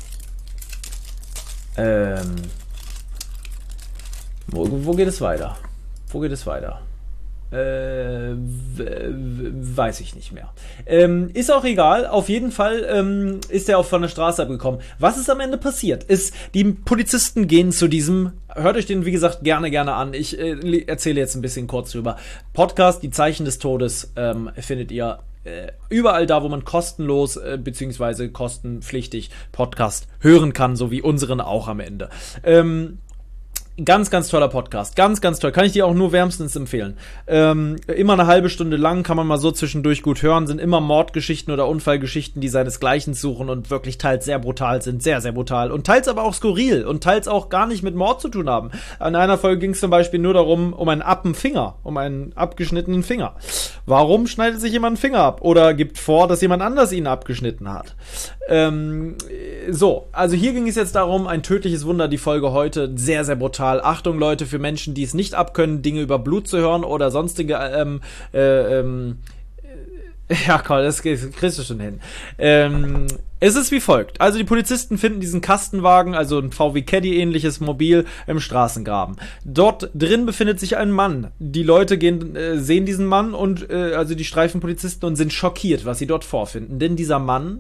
Wo geht es weiter? Weiß ich nicht mehr. Ist auch egal, auf jeden Fall ist er auch von der Straße abgekommen. Was ist am Ende passiert? Die Polizisten gehen zu diesem, hört euch den wie gesagt gerne an, ich erzähle jetzt ein bisschen kurz drüber. Podcast, die Zeichen des Todes, findet ihr überall da, wo man kostenlos beziehungsweise kostenpflichtig Podcast hören kann, so wie unseren auch am Ende. Ganz, ganz toller Podcast. Ganz, ganz toll. Kann ich dir auch nur wärmstens empfehlen. Immer eine halbe Stunde lang, kann man mal so zwischendurch gut hören. Sind immer Mordgeschichten oder Unfallgeschichten, die seinesgleichen suchen und wirklich teils sehr brutal sind. Sehr, sehr brutal. Und teils aber auch skurril. Und teils auch gar nicht mit Mord zu tun haben. An einer Folge ging es zum Beispiel nur darum, um einen Appenfinger. Um einen abgeschnittenen Finger. Warum schneidet sich jemand einen Finger ab? Oder gibt vor, dass jemand anders ihn abgeschnitten hat? Also hier ging es jetzt darum, ein tödliches Wunder, die Folge heute. Sehr, sehr brutal. Achtung, Leute, für Menschen, die es nicht abkönnen, Dinge über Blut zu hören oder sonstige, ja, komm, das kriegst du schon hin. Es ist wie folgt. Also die Polizisten finden diesen Kastenwagen, also ein VW Caddy ähnliches Mobil im Straßengraben. Dort drin befindet sich ein Mann. Die Leute sehen diesen Mann und also die Streifenpolizisten und sind schockiert, was sie dort vorfinden. Denn dieser Mann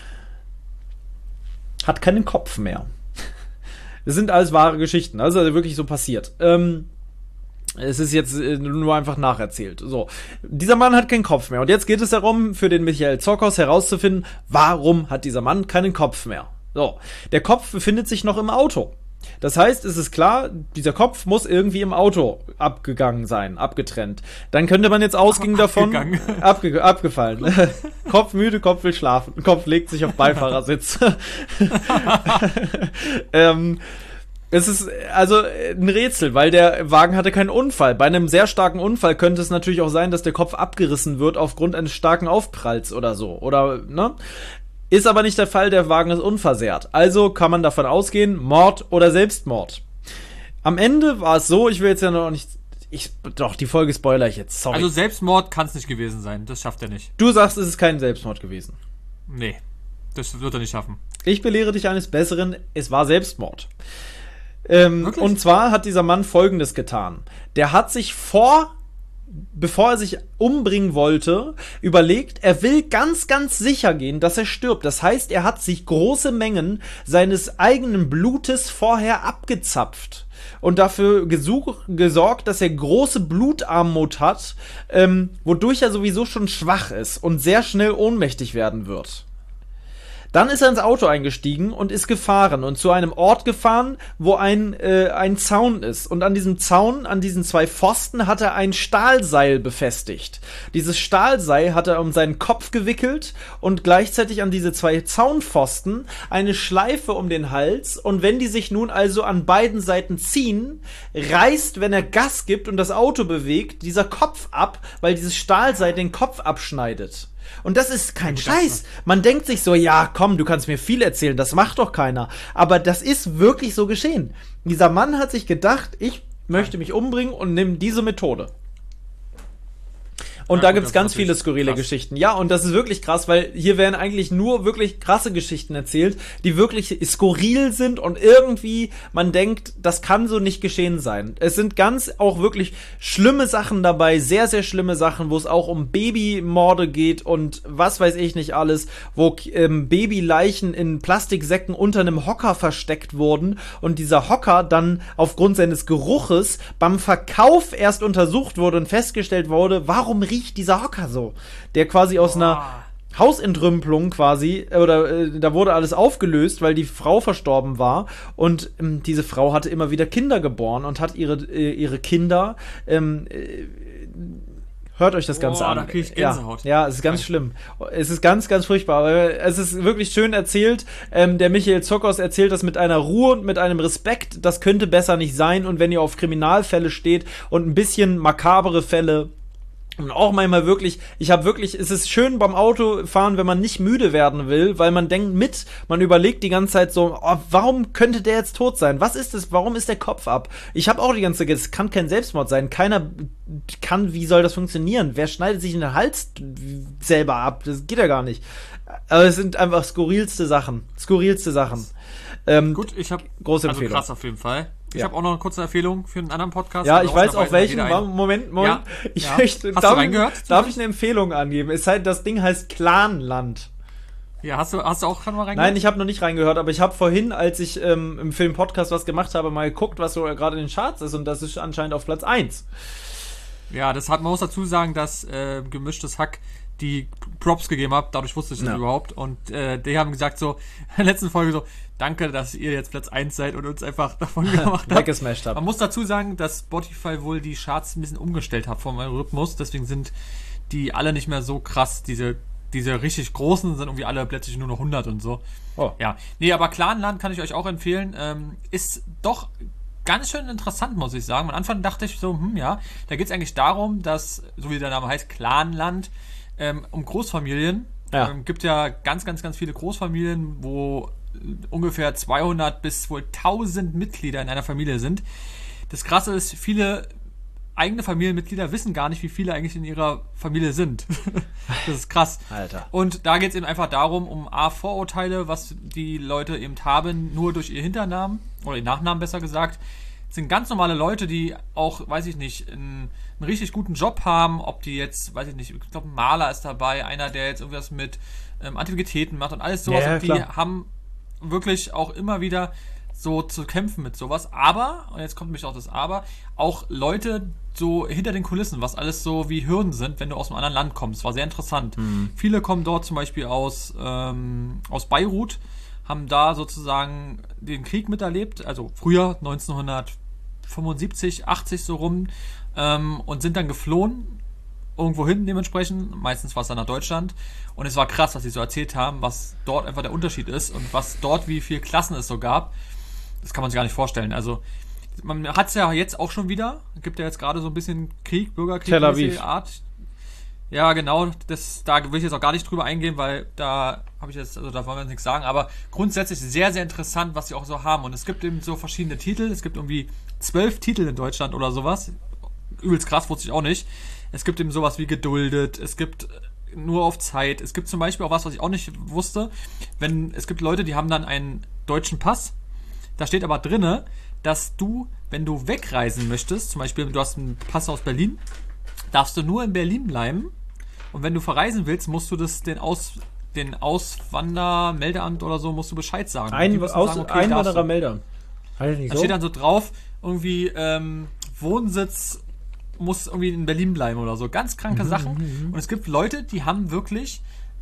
hat keinen Kopf mehr. Das sind alles wahre Geschichten, also wirklich so passiert. Es ist jetzt nur einfach nacherzählt. So, dieser Mann hat keinen Kopf mehr. Und jetzt geht es darum, für den Michael Zockhaus herauszufinden, warum hat dieser Mann keinen Kopf mehr. So, der Kopf befindet sich noch im Auto. Das heißt, es ist klar, dieser Kopf muss irgendwie im Auto abgegangen sein, abgetrennt. Dann könnte man jetzt ausgehen davon... Abgefallen. Kopf müde, Kopf will schlafen. Kopf legt sich auf Beifahrersitz. Es ist also ein Rätsel, weil der Wagen hatte keinen Unfall. Bei einem sehr starken Unfall könnte es natürlich auch sein, dass der Kopf abgerissen wird aufgrund eines starken Aufpralls oder so. Oder, ne? Ist aber nicht der Fall, der Wagen ist unversehrt. Also kann man davon ausgehen, Mord oder Selbstmord. Am Ende war es so, ich will jetzt ja noch nicht... Doch, die Folge spoiler ich jetzt, sorry. Also Selbstmord kann es nicht gewesen sein, das schafft er nicht. Du sagst, es ist kein Selbstmord gewesen. Nee, das wird er nicht schaffen. Ich belehre dich eines Besseren, es war Selbstmord. Und zwar hat dieser Mann Folgendes getan. Der hat sich bevor er sich umbringen wollte, überlegt, er will ganz, ganz sicher gehen, dass er stirbt. Das heißt, er hat sich große Mengen seines eigenen Blutes vorher abgezapft und dafür gesorgt, dass er große Blutarmut hat, wodurch er sowieso schon schwach ist und sehr schnell ohnmächtig werden wird. Dann ist er ins Auto eingestiegen und ist gefahren und zu einem Ort gefahren, wo ein Zaun ist. Und an diesem Zaun, an diesen 2 Pfosten, hat er ein Stahlseil befestigt. Dieses Stahlseil hat er um seinen Kopf gewickelt und gleichzeitig an diese 2 Zaunpfosten eine Schleife um den Hals. Und wenn die sich nun also an beiden Seiten ziehen, reißt, wenn er Gas gibt und das Auto bewegt, dieser Kopf ab, weil dieses Stahlseil den Kopf abschneidet. Und das ist kein Scheiß. Man denkt sich so, ja, komm, du kannst mir viel erzählen, das macht doch keiner. Aber das ist wirklich so geschehen. Dieser Mann hat sich gedacht, ich möchte mich umbringen und nehme diese Methode. Und da gibt's ganz viele skurrile Geschichten. Ja, und das ist wirklich krass, weil hier werden eigentlich nur wirklich krasse Geschichten erzählt, die wirklich skurril sind und irgendwie man denkt, das kann so nicht geschehen sein. Es sind ganz auch wirklich schlimme Sachen dabei, sehr, sehr schlimme Sachen, wo es auch um Babymorde geht und was weiß ich nicht alles, wo Babyleichen in Plastiksäcken unter einem Hocker versteckt wurden und dieser Hocker dann aufgrund seines Geruches beim Verkauf erst untersucht wurde und festgestellt wurde, warum riecht dieser Hocker so? Der quasi aus einer Hausentrümpelung quasi, oder da wurde alles aufgelöst, weil die Frau verstorben war und diese Frau hatte immer wieder Kinder geboren und hat ihre Kinder hört euch das Ganze an. Da krieg ich Gänsehaut. Ja, es ist ganz schlimm. Es ist ganz, ganz furchtbar. Aber es ist wirklich schön erzählt. Der Michael Zokos erzählt das mit einer Ruhe und mit einem Respekt. Das könnte besser nicht sein. Und wenn ihr auf Kriminalfälle steht und ein bisschen makabere Fälle und auch manchmal wirklich, es ist schön beim Autofahren, wenn man nicht müde werden will, weil man denkt man überlegt die ganze Zeit so, warum könnte der jetzt tot sein? Was ist das? Warum ist der Kopf ab? Ich habe auch die ganze Zeit, es kann kein Selbstmord sein. Wie soll das funktionieren? Wer schneidet sich in den Hals selber ab? Das geht ja gar nicht. Aber es sind einfach skurrilste Sachen. Gut, ich habe große Empfehlung. Krass auf jeden Fall. Ich habe auch noch eine kurze Empfehlung für einen anderen Podcast. Ja, ich weiß auch welchen. Moment. Ja, Hast du reingehört? Darf ich eine Empfehlung angeben? Das Ding heißt Clanland. Ja, hast du auch schon mal reingehört? Nein, ich habe noch nicht reingehört, aber ich habe vorhin, als ich im Film-Podcast was gemacht habe, mal geguckt, was so gerade in den Charts ist und das ist anscheinend auf Platz 1. Ja, man muss dazu sagen, dass Gemischtes Hack die Props gegeben hat, dadurch wusste ich das überhaupt und die haben gesagt so, in der letzten Folge so, danke, dass ihr jetzt Platz 1 seid und uns einfach davon gemacht habt. Weggesmashed habt. Man muss dazu sagen, dass Spotify wohl die Charts ein bisschen umgestellt hat vom Algorithmus, deswegen sind die alle nicht mehr so krass, diese richtig großen sind irgendwie alle plötzlich nur noch 100 und so. Oh. Ja, nee, aber Clanland kann ich euch auch empfehlen, ist doch ganz schön interessant, muss ich sagen. Am Anfang dachte ich so, da geht es eigentlich darum, dass, so wie der Name heißt, Clanland, um Großfamilien. Gibt ja ganz, ganz, ganz viele Großfamilien, wo ungefähr 200 bis wohl 1000 Mitglieder in einer Familie sind. Das Krasse ist, viele eigene Familienmitglieder wissen gar nicht, wie viele eigentlich in ihrer Familie sind. Das ist krass. Alter. Und da geht es eben einfach darum, um Vorurteile, was die Leute eben haben, nur durch ihr Hinternamen, oder ihr Nachnamen besser gesagt. Das sind ganz normale Leute, die auch, weiß ich nicht, einen richtig guten Job haben, ob die jetzt, weiß ich nicht, ich glaube ein Maler ist dabei, einer, der jetzt irgendwas mit Antiquitäten macht und alles sowas. Ja, und die haben wirklich auch immer wieder so zu kämpfen mit sowas. Aber, und jetzt kommt nämlich auch das Aber, auch Leute so hinter den Kulissen, was alles so wie Hürden sind, wenn du aus einem anderen Land kommst. War sehr interessant. Viele kommen dort zum Beispiel aus Beirut, haben da sozusagen den Krieg miterlebt, also früher 1975, 80 so rum, und sind dann geflohen irgendwo hin dementsprechend, meistens war es dann nach Deutschland, und es war krass, was sie so erzählt haben, was dort einfach der Unterschied ist und was dort, wie viele Klassen es so gab, das kann man sich gar nicht vorstellen. Also man hat es ja jetzt auch schon wieder, gibt ja jetzt gerade so ein bisschen Krieg, Bürgerkrieg, Tel Aviv. Art. Ja, genau, da will ich jetzt auch gar nicht drüber eingehen, weil da wollen wir jetzt nichts sagen, aber grundsätzlich sehr, sehr interessant, was sie auch so haben, und es gibt eben so verschiedene Titel, es gibt irgendwie 12 Titel in Deutschland oder sowas, übelst krass, wusste ich auch nicht. Es gibt eben sowas wie geduldet, es gibt nur auf Zeit, es gibt zum Beispiel auch was ich auch nicht wusste, es gibt Leute, die haben dann einen deutschen Pass, da steht aber drinne, dass du, wenn du wegreisen möchtest, zum Beispiel du hast einen Pass aus Berlin, darfst du nur in Berlin bleiben, und wenn du verreisen willst, musst du das den Auswandermeldeamt oder so, musst du Bescheid sagen. Einwanderermelder. Da steht dann so drauf, irgendwie Wohnsitz muss irgendwie in Berlin bleiben oder so. Ganz kranke Sachen. Und es gibt Leute, die haben wirklich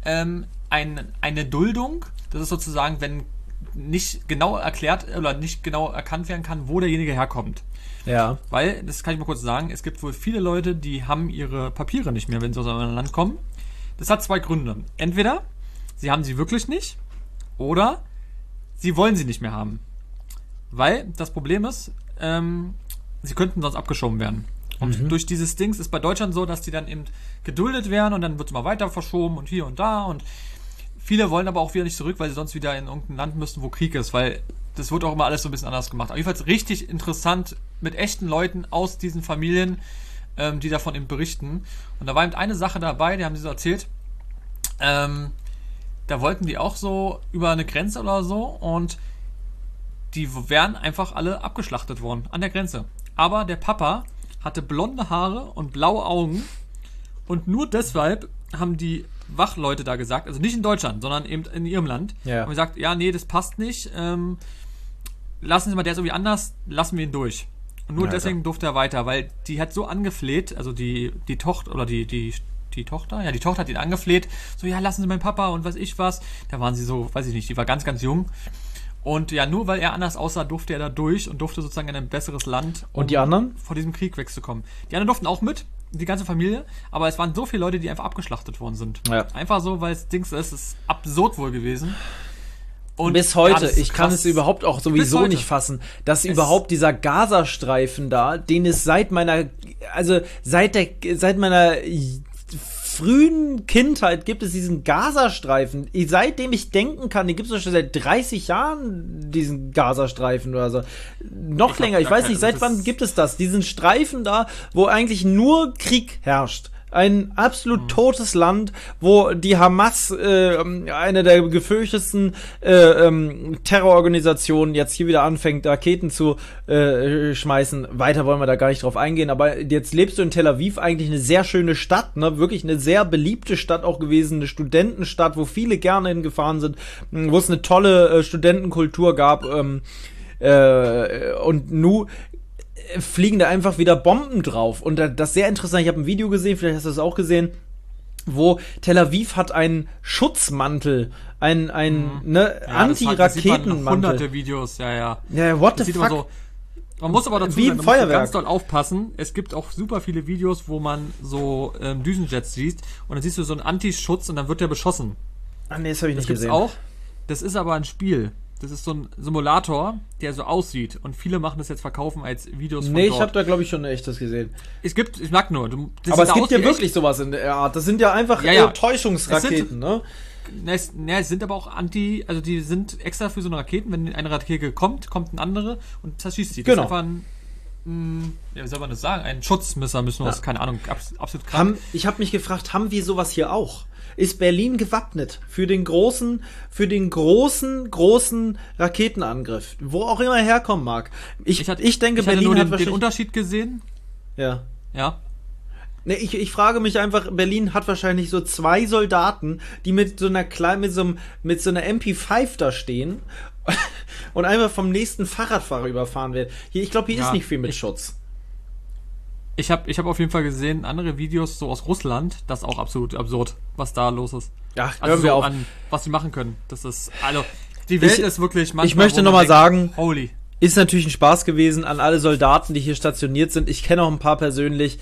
eine Duldung. Das ist sozusagen, wenn nicht genau erklärt oder nicht genau erkannt werden kann, wo derjenige herkommt. Ja. Weil, das kann ich mal kurz sagen, es gibt wohl viele Leute, die haben ihre Papiere nicht mehr, wenn sie aus einem Land kommen. Das hat 2 Gründe. Entweder sie haben sie wirklich nicht oder sie wollen sie nicht mehr haben. Weil das Problem ist, sie könnten sonst abgeschoben werden. Und durch dieses Dings ist bei Deutschland so, dass die dann eben geduldet werden und dann wird es mal weiter verschoben und hier und da, und viele wollen aber auch wieder nicht zurück, weil sie sonst wieder in irgendein Land müssten, wo Krieg ist, weil das wird auch immer alles so ein bisschen anders gemacht. Aber jedenfalls richtig interessant mit echten Leuten aus diesen Familien, die davon eben berichten. Und da war eben eine Sache dabei, die haben sie so erzählt, da wollten die auch so über eine Grenze oder so, und die wären einfach alle abgeschlachtet worden an der Grenze. Aber der Papa hatte blonde Haare und blaue Augen, und nur deshalb haben die Wachleute da gesagt, also nicht in Deutschland, sondern eben in ihrem Land, haben gesagt, ja, nee, das passt nicht, lassen Sie mal, der ist irgendwie anders, lassen wir ihn durch. Und nur deswegen durfte er weiter, weil die hat so angefleht, also die Tochter oder die die Tochter? Ja, die Tochter hat ihn angefleht. So, ja, lassen Sie meinen Papa und weiß ich was. Da waren sie so, weiß ich nicht, die war ganz, ganz jung. Und ja, nur weil er anders aussah, durfte er da durch und durfte sozusagen in ein besseres Land, Und die anderen? vor diesem Krieg wegzukommen. Die anderen durften auch mit, die ganze Familie, aber es waren so viele Leute, die einfach abgeschlachtet worden sind. Ja. Einfach so, weil es Dings ist, es ist absurd wohl gewesen. Und bis heute, das ist ich kann krass. es überhaupt auch sowieso nicht fassen, dass überhaupt dieser Gazastreifen da, den es seit meiner frühen Kindheit gibt es diesen Gazastreifen. Seitdem ich denken kann, den gibt es schon seit 30 Jahren, diesen Gazastreifen oder so. Noch länger, ich weiß nicht, seit wann gibt es das? Diesen Streifen da, wo eigentlich nur Krieg herrscht. Ein absolut totes Land, wo die Hamas, eine der gefürchtetsten Terrororganisationen, jetzt hier wieder anfängt, Raketen zu schmeißen. Weiter wollen wir da gar nicht drauf eingehen, aber jetzt lebst du in Tel Aviv, eigentlich eine sehr schöne Stadt, ne? Wirklich eine sehr beliebte Stadt auch gewesen, eine Studentenstadt, wo viele gerne hingefahren sind, wo es eine tolle Studentenkultur gab, und nu fliegen da einfach wieder Bomben drauf. Und das ist sehr interessant. Ich habe ein Video gesehen, vielleicht hast du das auch gesehen, wo Tel Aviv hat einen Schutzmantel, Anti-Raketenmantel. Hunderte Videos, ja. Ja, what the fuck? So, man muss aber dazu wie sagen, ein man muss Feuerwerk. ganz doll aufpassen. Es gibt auch super viele Videos, wo man so Düsenjets sieht und dann siehst du so einen Anti-Schutz und dann wird der beschossen. Ah, nee, das habe ich nicht gesehen. Auch. Das ist aber ein Spiel. Das ist so ein Simulator, der so aussieht. Und viele machen das jetzt verkaufen als Videos von Nee, dort. ich habe da, glaube ich, schon echtes gesehen. Ich mag nur. Aber es gibt ja wirklich sowas in der Art. Das sind ja einfach Täuschungsraketen, ne? Es sind aber auch also die sind extra für so eine Raketen. Wenn eine Rakete kommt eine andere und zerschießt sie. Das Genau. ist einfach wie soll man das sagen? Ein Schutzmesser müssen wir das, keine Ahnung, absolut krank. Ich habe mich gefragt, haben wir sowas hier auch? Ist Berlin gewappnet für den großen Raketenangriff, wo auch immer er herkommen mag? Ich denke, Berlin nur hat den Unterschied gesehen. Ja. Ja. Ne, ich frage mich einfach, Berlin hat wahrscheinlich so 2 Soldaten, die mit so einer MP5 da stehen und einfach vom nächsten Fahrradfahrer überfahren werden. Ich glaube, hier ist nicht viel mit Schutz. Ich hab auf jeden Fall gesehen, andere Videos so aus Russland, das ist auch absolut absurd, was da los ist. Ja, also hören wir auf. Was sie machen können. Das ist, die Welt ist wirklich manchmal... Ich möchte nochmal sagen, holy. Ist natürlich ein Spaß gewesen an alle Soldaten, die hier stationiert sind. Ich kenne auch ein paar persönlich.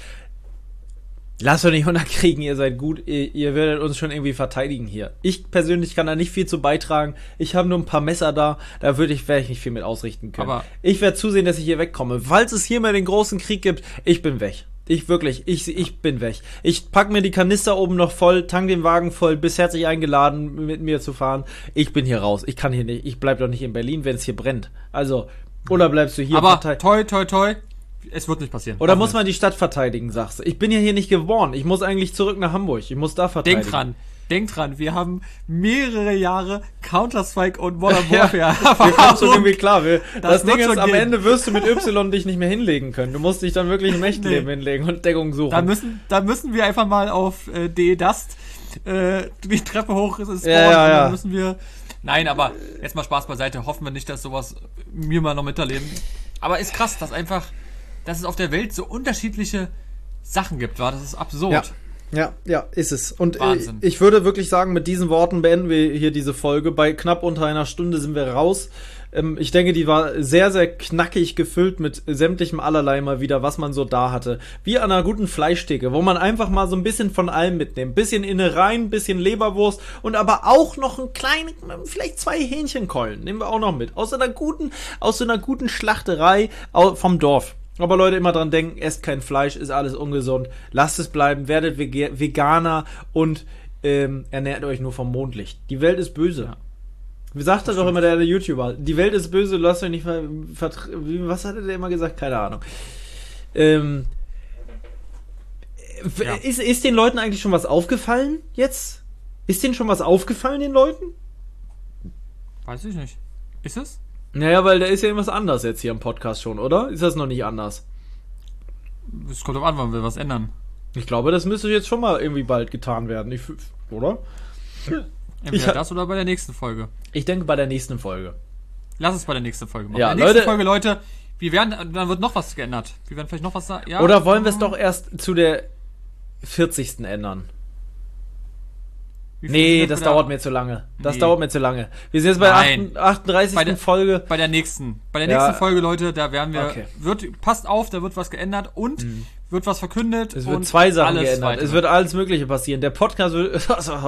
Lasst euch nicht unterkriegen, ihr seid gut, ihr werdet uns schon irgendwie verteidigen hier. Ich persönlich kann da nicht viel zu beitragen. Ich habe nur ein paar Messer da werde ich nicht viel mit ausrichten können. Aber ich werde zusehen, dass ich hier wegkomme. Falls es hier mal den großen Krieg gibt, ich bin weg. Ich bin weg. Ich pack mir die Kanister oben noch voll, tank den Wagen voll, bist herzlich eingeladen, mit mir zu fahren. Ich bin hier raus. Ich kann hier nicht, ich bleib doch nicht in Berlin, wenn es hier brennt. Also, oder bleibst du hier? Aber toi, es wird nicht passieren. Oder muss man die Stadt verteidigen, sagst du? Ich bin ja hier nicht geboren. Ich muss eigentlich zurück nach Hamburg. Ich muss da verteidigen. Denk dran, wir haben mehrere Jahre Counter-Strike und Modern Warfare. Wir kommen schon irgendwie klar. Das Ding ist, am gehen. Ende wirst du mit Y dich nicht mehr hinlegen können. Du musst dich dann wirklich im echten Leben hinlegen und Deckung suchen. Da müssen wir einfach mal auf DE-Dust die Treppe hoch ist. Ja. Dann müssen wir... Nein, aber jetzt mal Spaß beiseite. Hoffen wir nicht, dass sowas wir mal noch miterleben. Aber ist krass, dass es auf der Welt so unterschiedliche Sachen gibt, war. Das ist absurd. Ja, ist es. Und Wahnsinn. Ich würde wirklich sagen, mit diesen Worten beenden wir hier diese Folge. Bei knapp unter einer Stunde sind wir raus. Ich denke, die war sehr, sehr knackig gefüllt mit sämtlichem allerlei mal wieder, was man so da hatte. Wie an einer guten Fleischtheke, wo man einfach mal so ein bisschen von allem mitnimmt. Bisschen Innereien, bisschen Leberwurst und aber auch noch ein kleines, vielleicht 2 Hähnchenkeulen. Nehmen wir auch noch mit. Aus so einer guten Schlachterei vom Dorf. Aber Leute, immer dran denken, esst kein Fleisch, ist alles ungesund. Lasst es bleiben, werdet Veganer und ernährt euch nur vom Mondlicht. Die Welt ist böse. Ja. Wie sagt das doch immer der YouTuber? Die Welt ist böse, lasst euch nicht was hatte der immer gesagt? Keine Ahnung. Ist den Leuten eigentlich schon was aufgefallen jetzt? Ist denen schon was aufgefallen, den Leuten? Weiß ich nicht. Ist es? Naja, weil da ist ja irgendwas anders jetzt hier im Podcast schon, oder? Ist das noch nicht anders? Es kommt drauf an, wann wir was ändern. Ich glaube, das müsste jetzt schon mal irgendwie bald getan werden, oder? Entweder das oder bei der nächsten Folge. Ich denke bei der nächsten Folge. Lass es bei der nächsten Folge machen. Ja, bei der nächsten Folge, Leute, dann wird noch was geändert. Wir werden vielleicht noch was sagen. Ja, oder wollen wir es doch erst zu der 40. ändern? Nee, das dauert mir zu lange. Das dauert mir zu lange. Wir sind jetzt bei 38. Folge. Bei der nächsten Folge, Leute, da werden wir, passt auf, da wird was geändert und wird was verkündet. Es wird 2 Sachen geändert. Es wird alles Mögliche passieren. Der Podcast wird,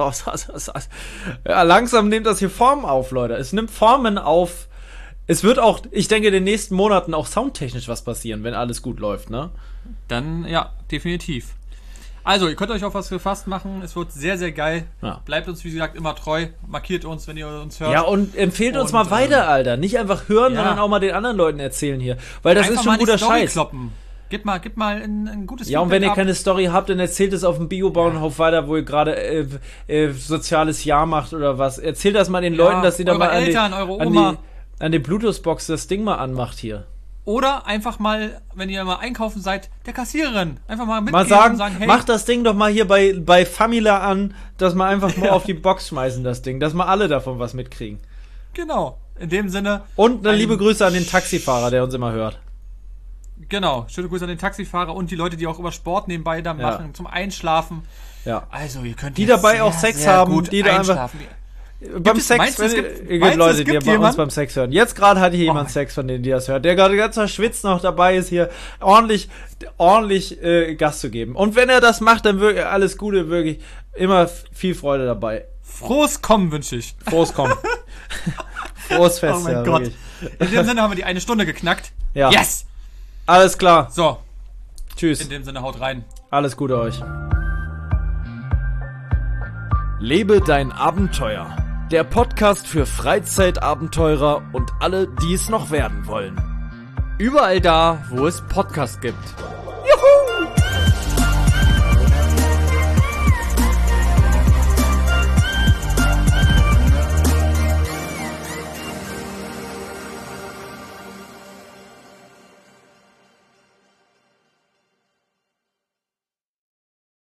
ja, langsam nimmt das hier Formen auf, Leute. Es nimmt Formen auf. Es wird auch, ich denke, in den nächsten Monaten auch soundtechnisch was passieren, wenn alles gut läuft, ne? Dann, ja, definitiv. Also, ihr könnt euch auf was gefasst machen. Es wird sehr, sehr geil. Ja. Bleibt uns, wie gesagt, immer treu. Markiert uns, wenn ihr uns hört. Ja, und empfehlt uns mal weiter, Alter. Nicht einfach hören, sondern auch mal den anderen Leuten erzählen hier. Weil das ist schon guter Scheiß. Gib mal ein gutes Feedback. Ja, und wenn ihr keine Story habt, dann erzählt es auf dem Biobauernhof weiter, wo ihr gerade soziales Jahr macht oder was. Erzählt das mal den Leuten, dass sie da mal an die Bluetooth-Box das Ding mal anmacht hier. Oder einfach mal, wenn ihr mal einkaufen seid, der Kassiererin einfach mal mitgehen und sagen, hey, macht das Ding doch mal hier bei Famila an, dass wir einfach mal auf die Box schmeißen, das Ding, dass wir alle davon was mitkriegen. Genau, in dem Sinne. Und eine liebe Grüße an den Taxifahrer, der uns immer hört. Genau, schöne Grüße an den Taxifahrer und die Leute, die auch über Sport nebenbei da machen, zum Einschlafen. Ja. Also, ihr könnt die dabei sehr, auch Sex haben, die da einfach beim Sex, es gibt Leute, die bei uns beim Sex hören. Jetzt gerade hatte hier jemand Sex, von denen die das hört, der gerade ganz verschwitzt noch dabei ist, hier ordentlich Gas zu geben. Und wenn er das macht, dann wirklich alles Gute, wirklich immer viel Freude dabei. Frohes Kommen wünsche ich. Frohes Kommen. Frohes Fest. Oh mein Gott. Wirklich. In dem Sinne haben wir die 1 Stunde geknackt. Ja. Yes! Alles klar. So. Tschüss. In dem Sinne, haut rein. Alles Gute euch. Lebe dein Abenteuer. Der Podcast für Freizeitabenteurer und alle, die es noch werden wollen. Überall da, wo es Podcasts gibt. Juhu!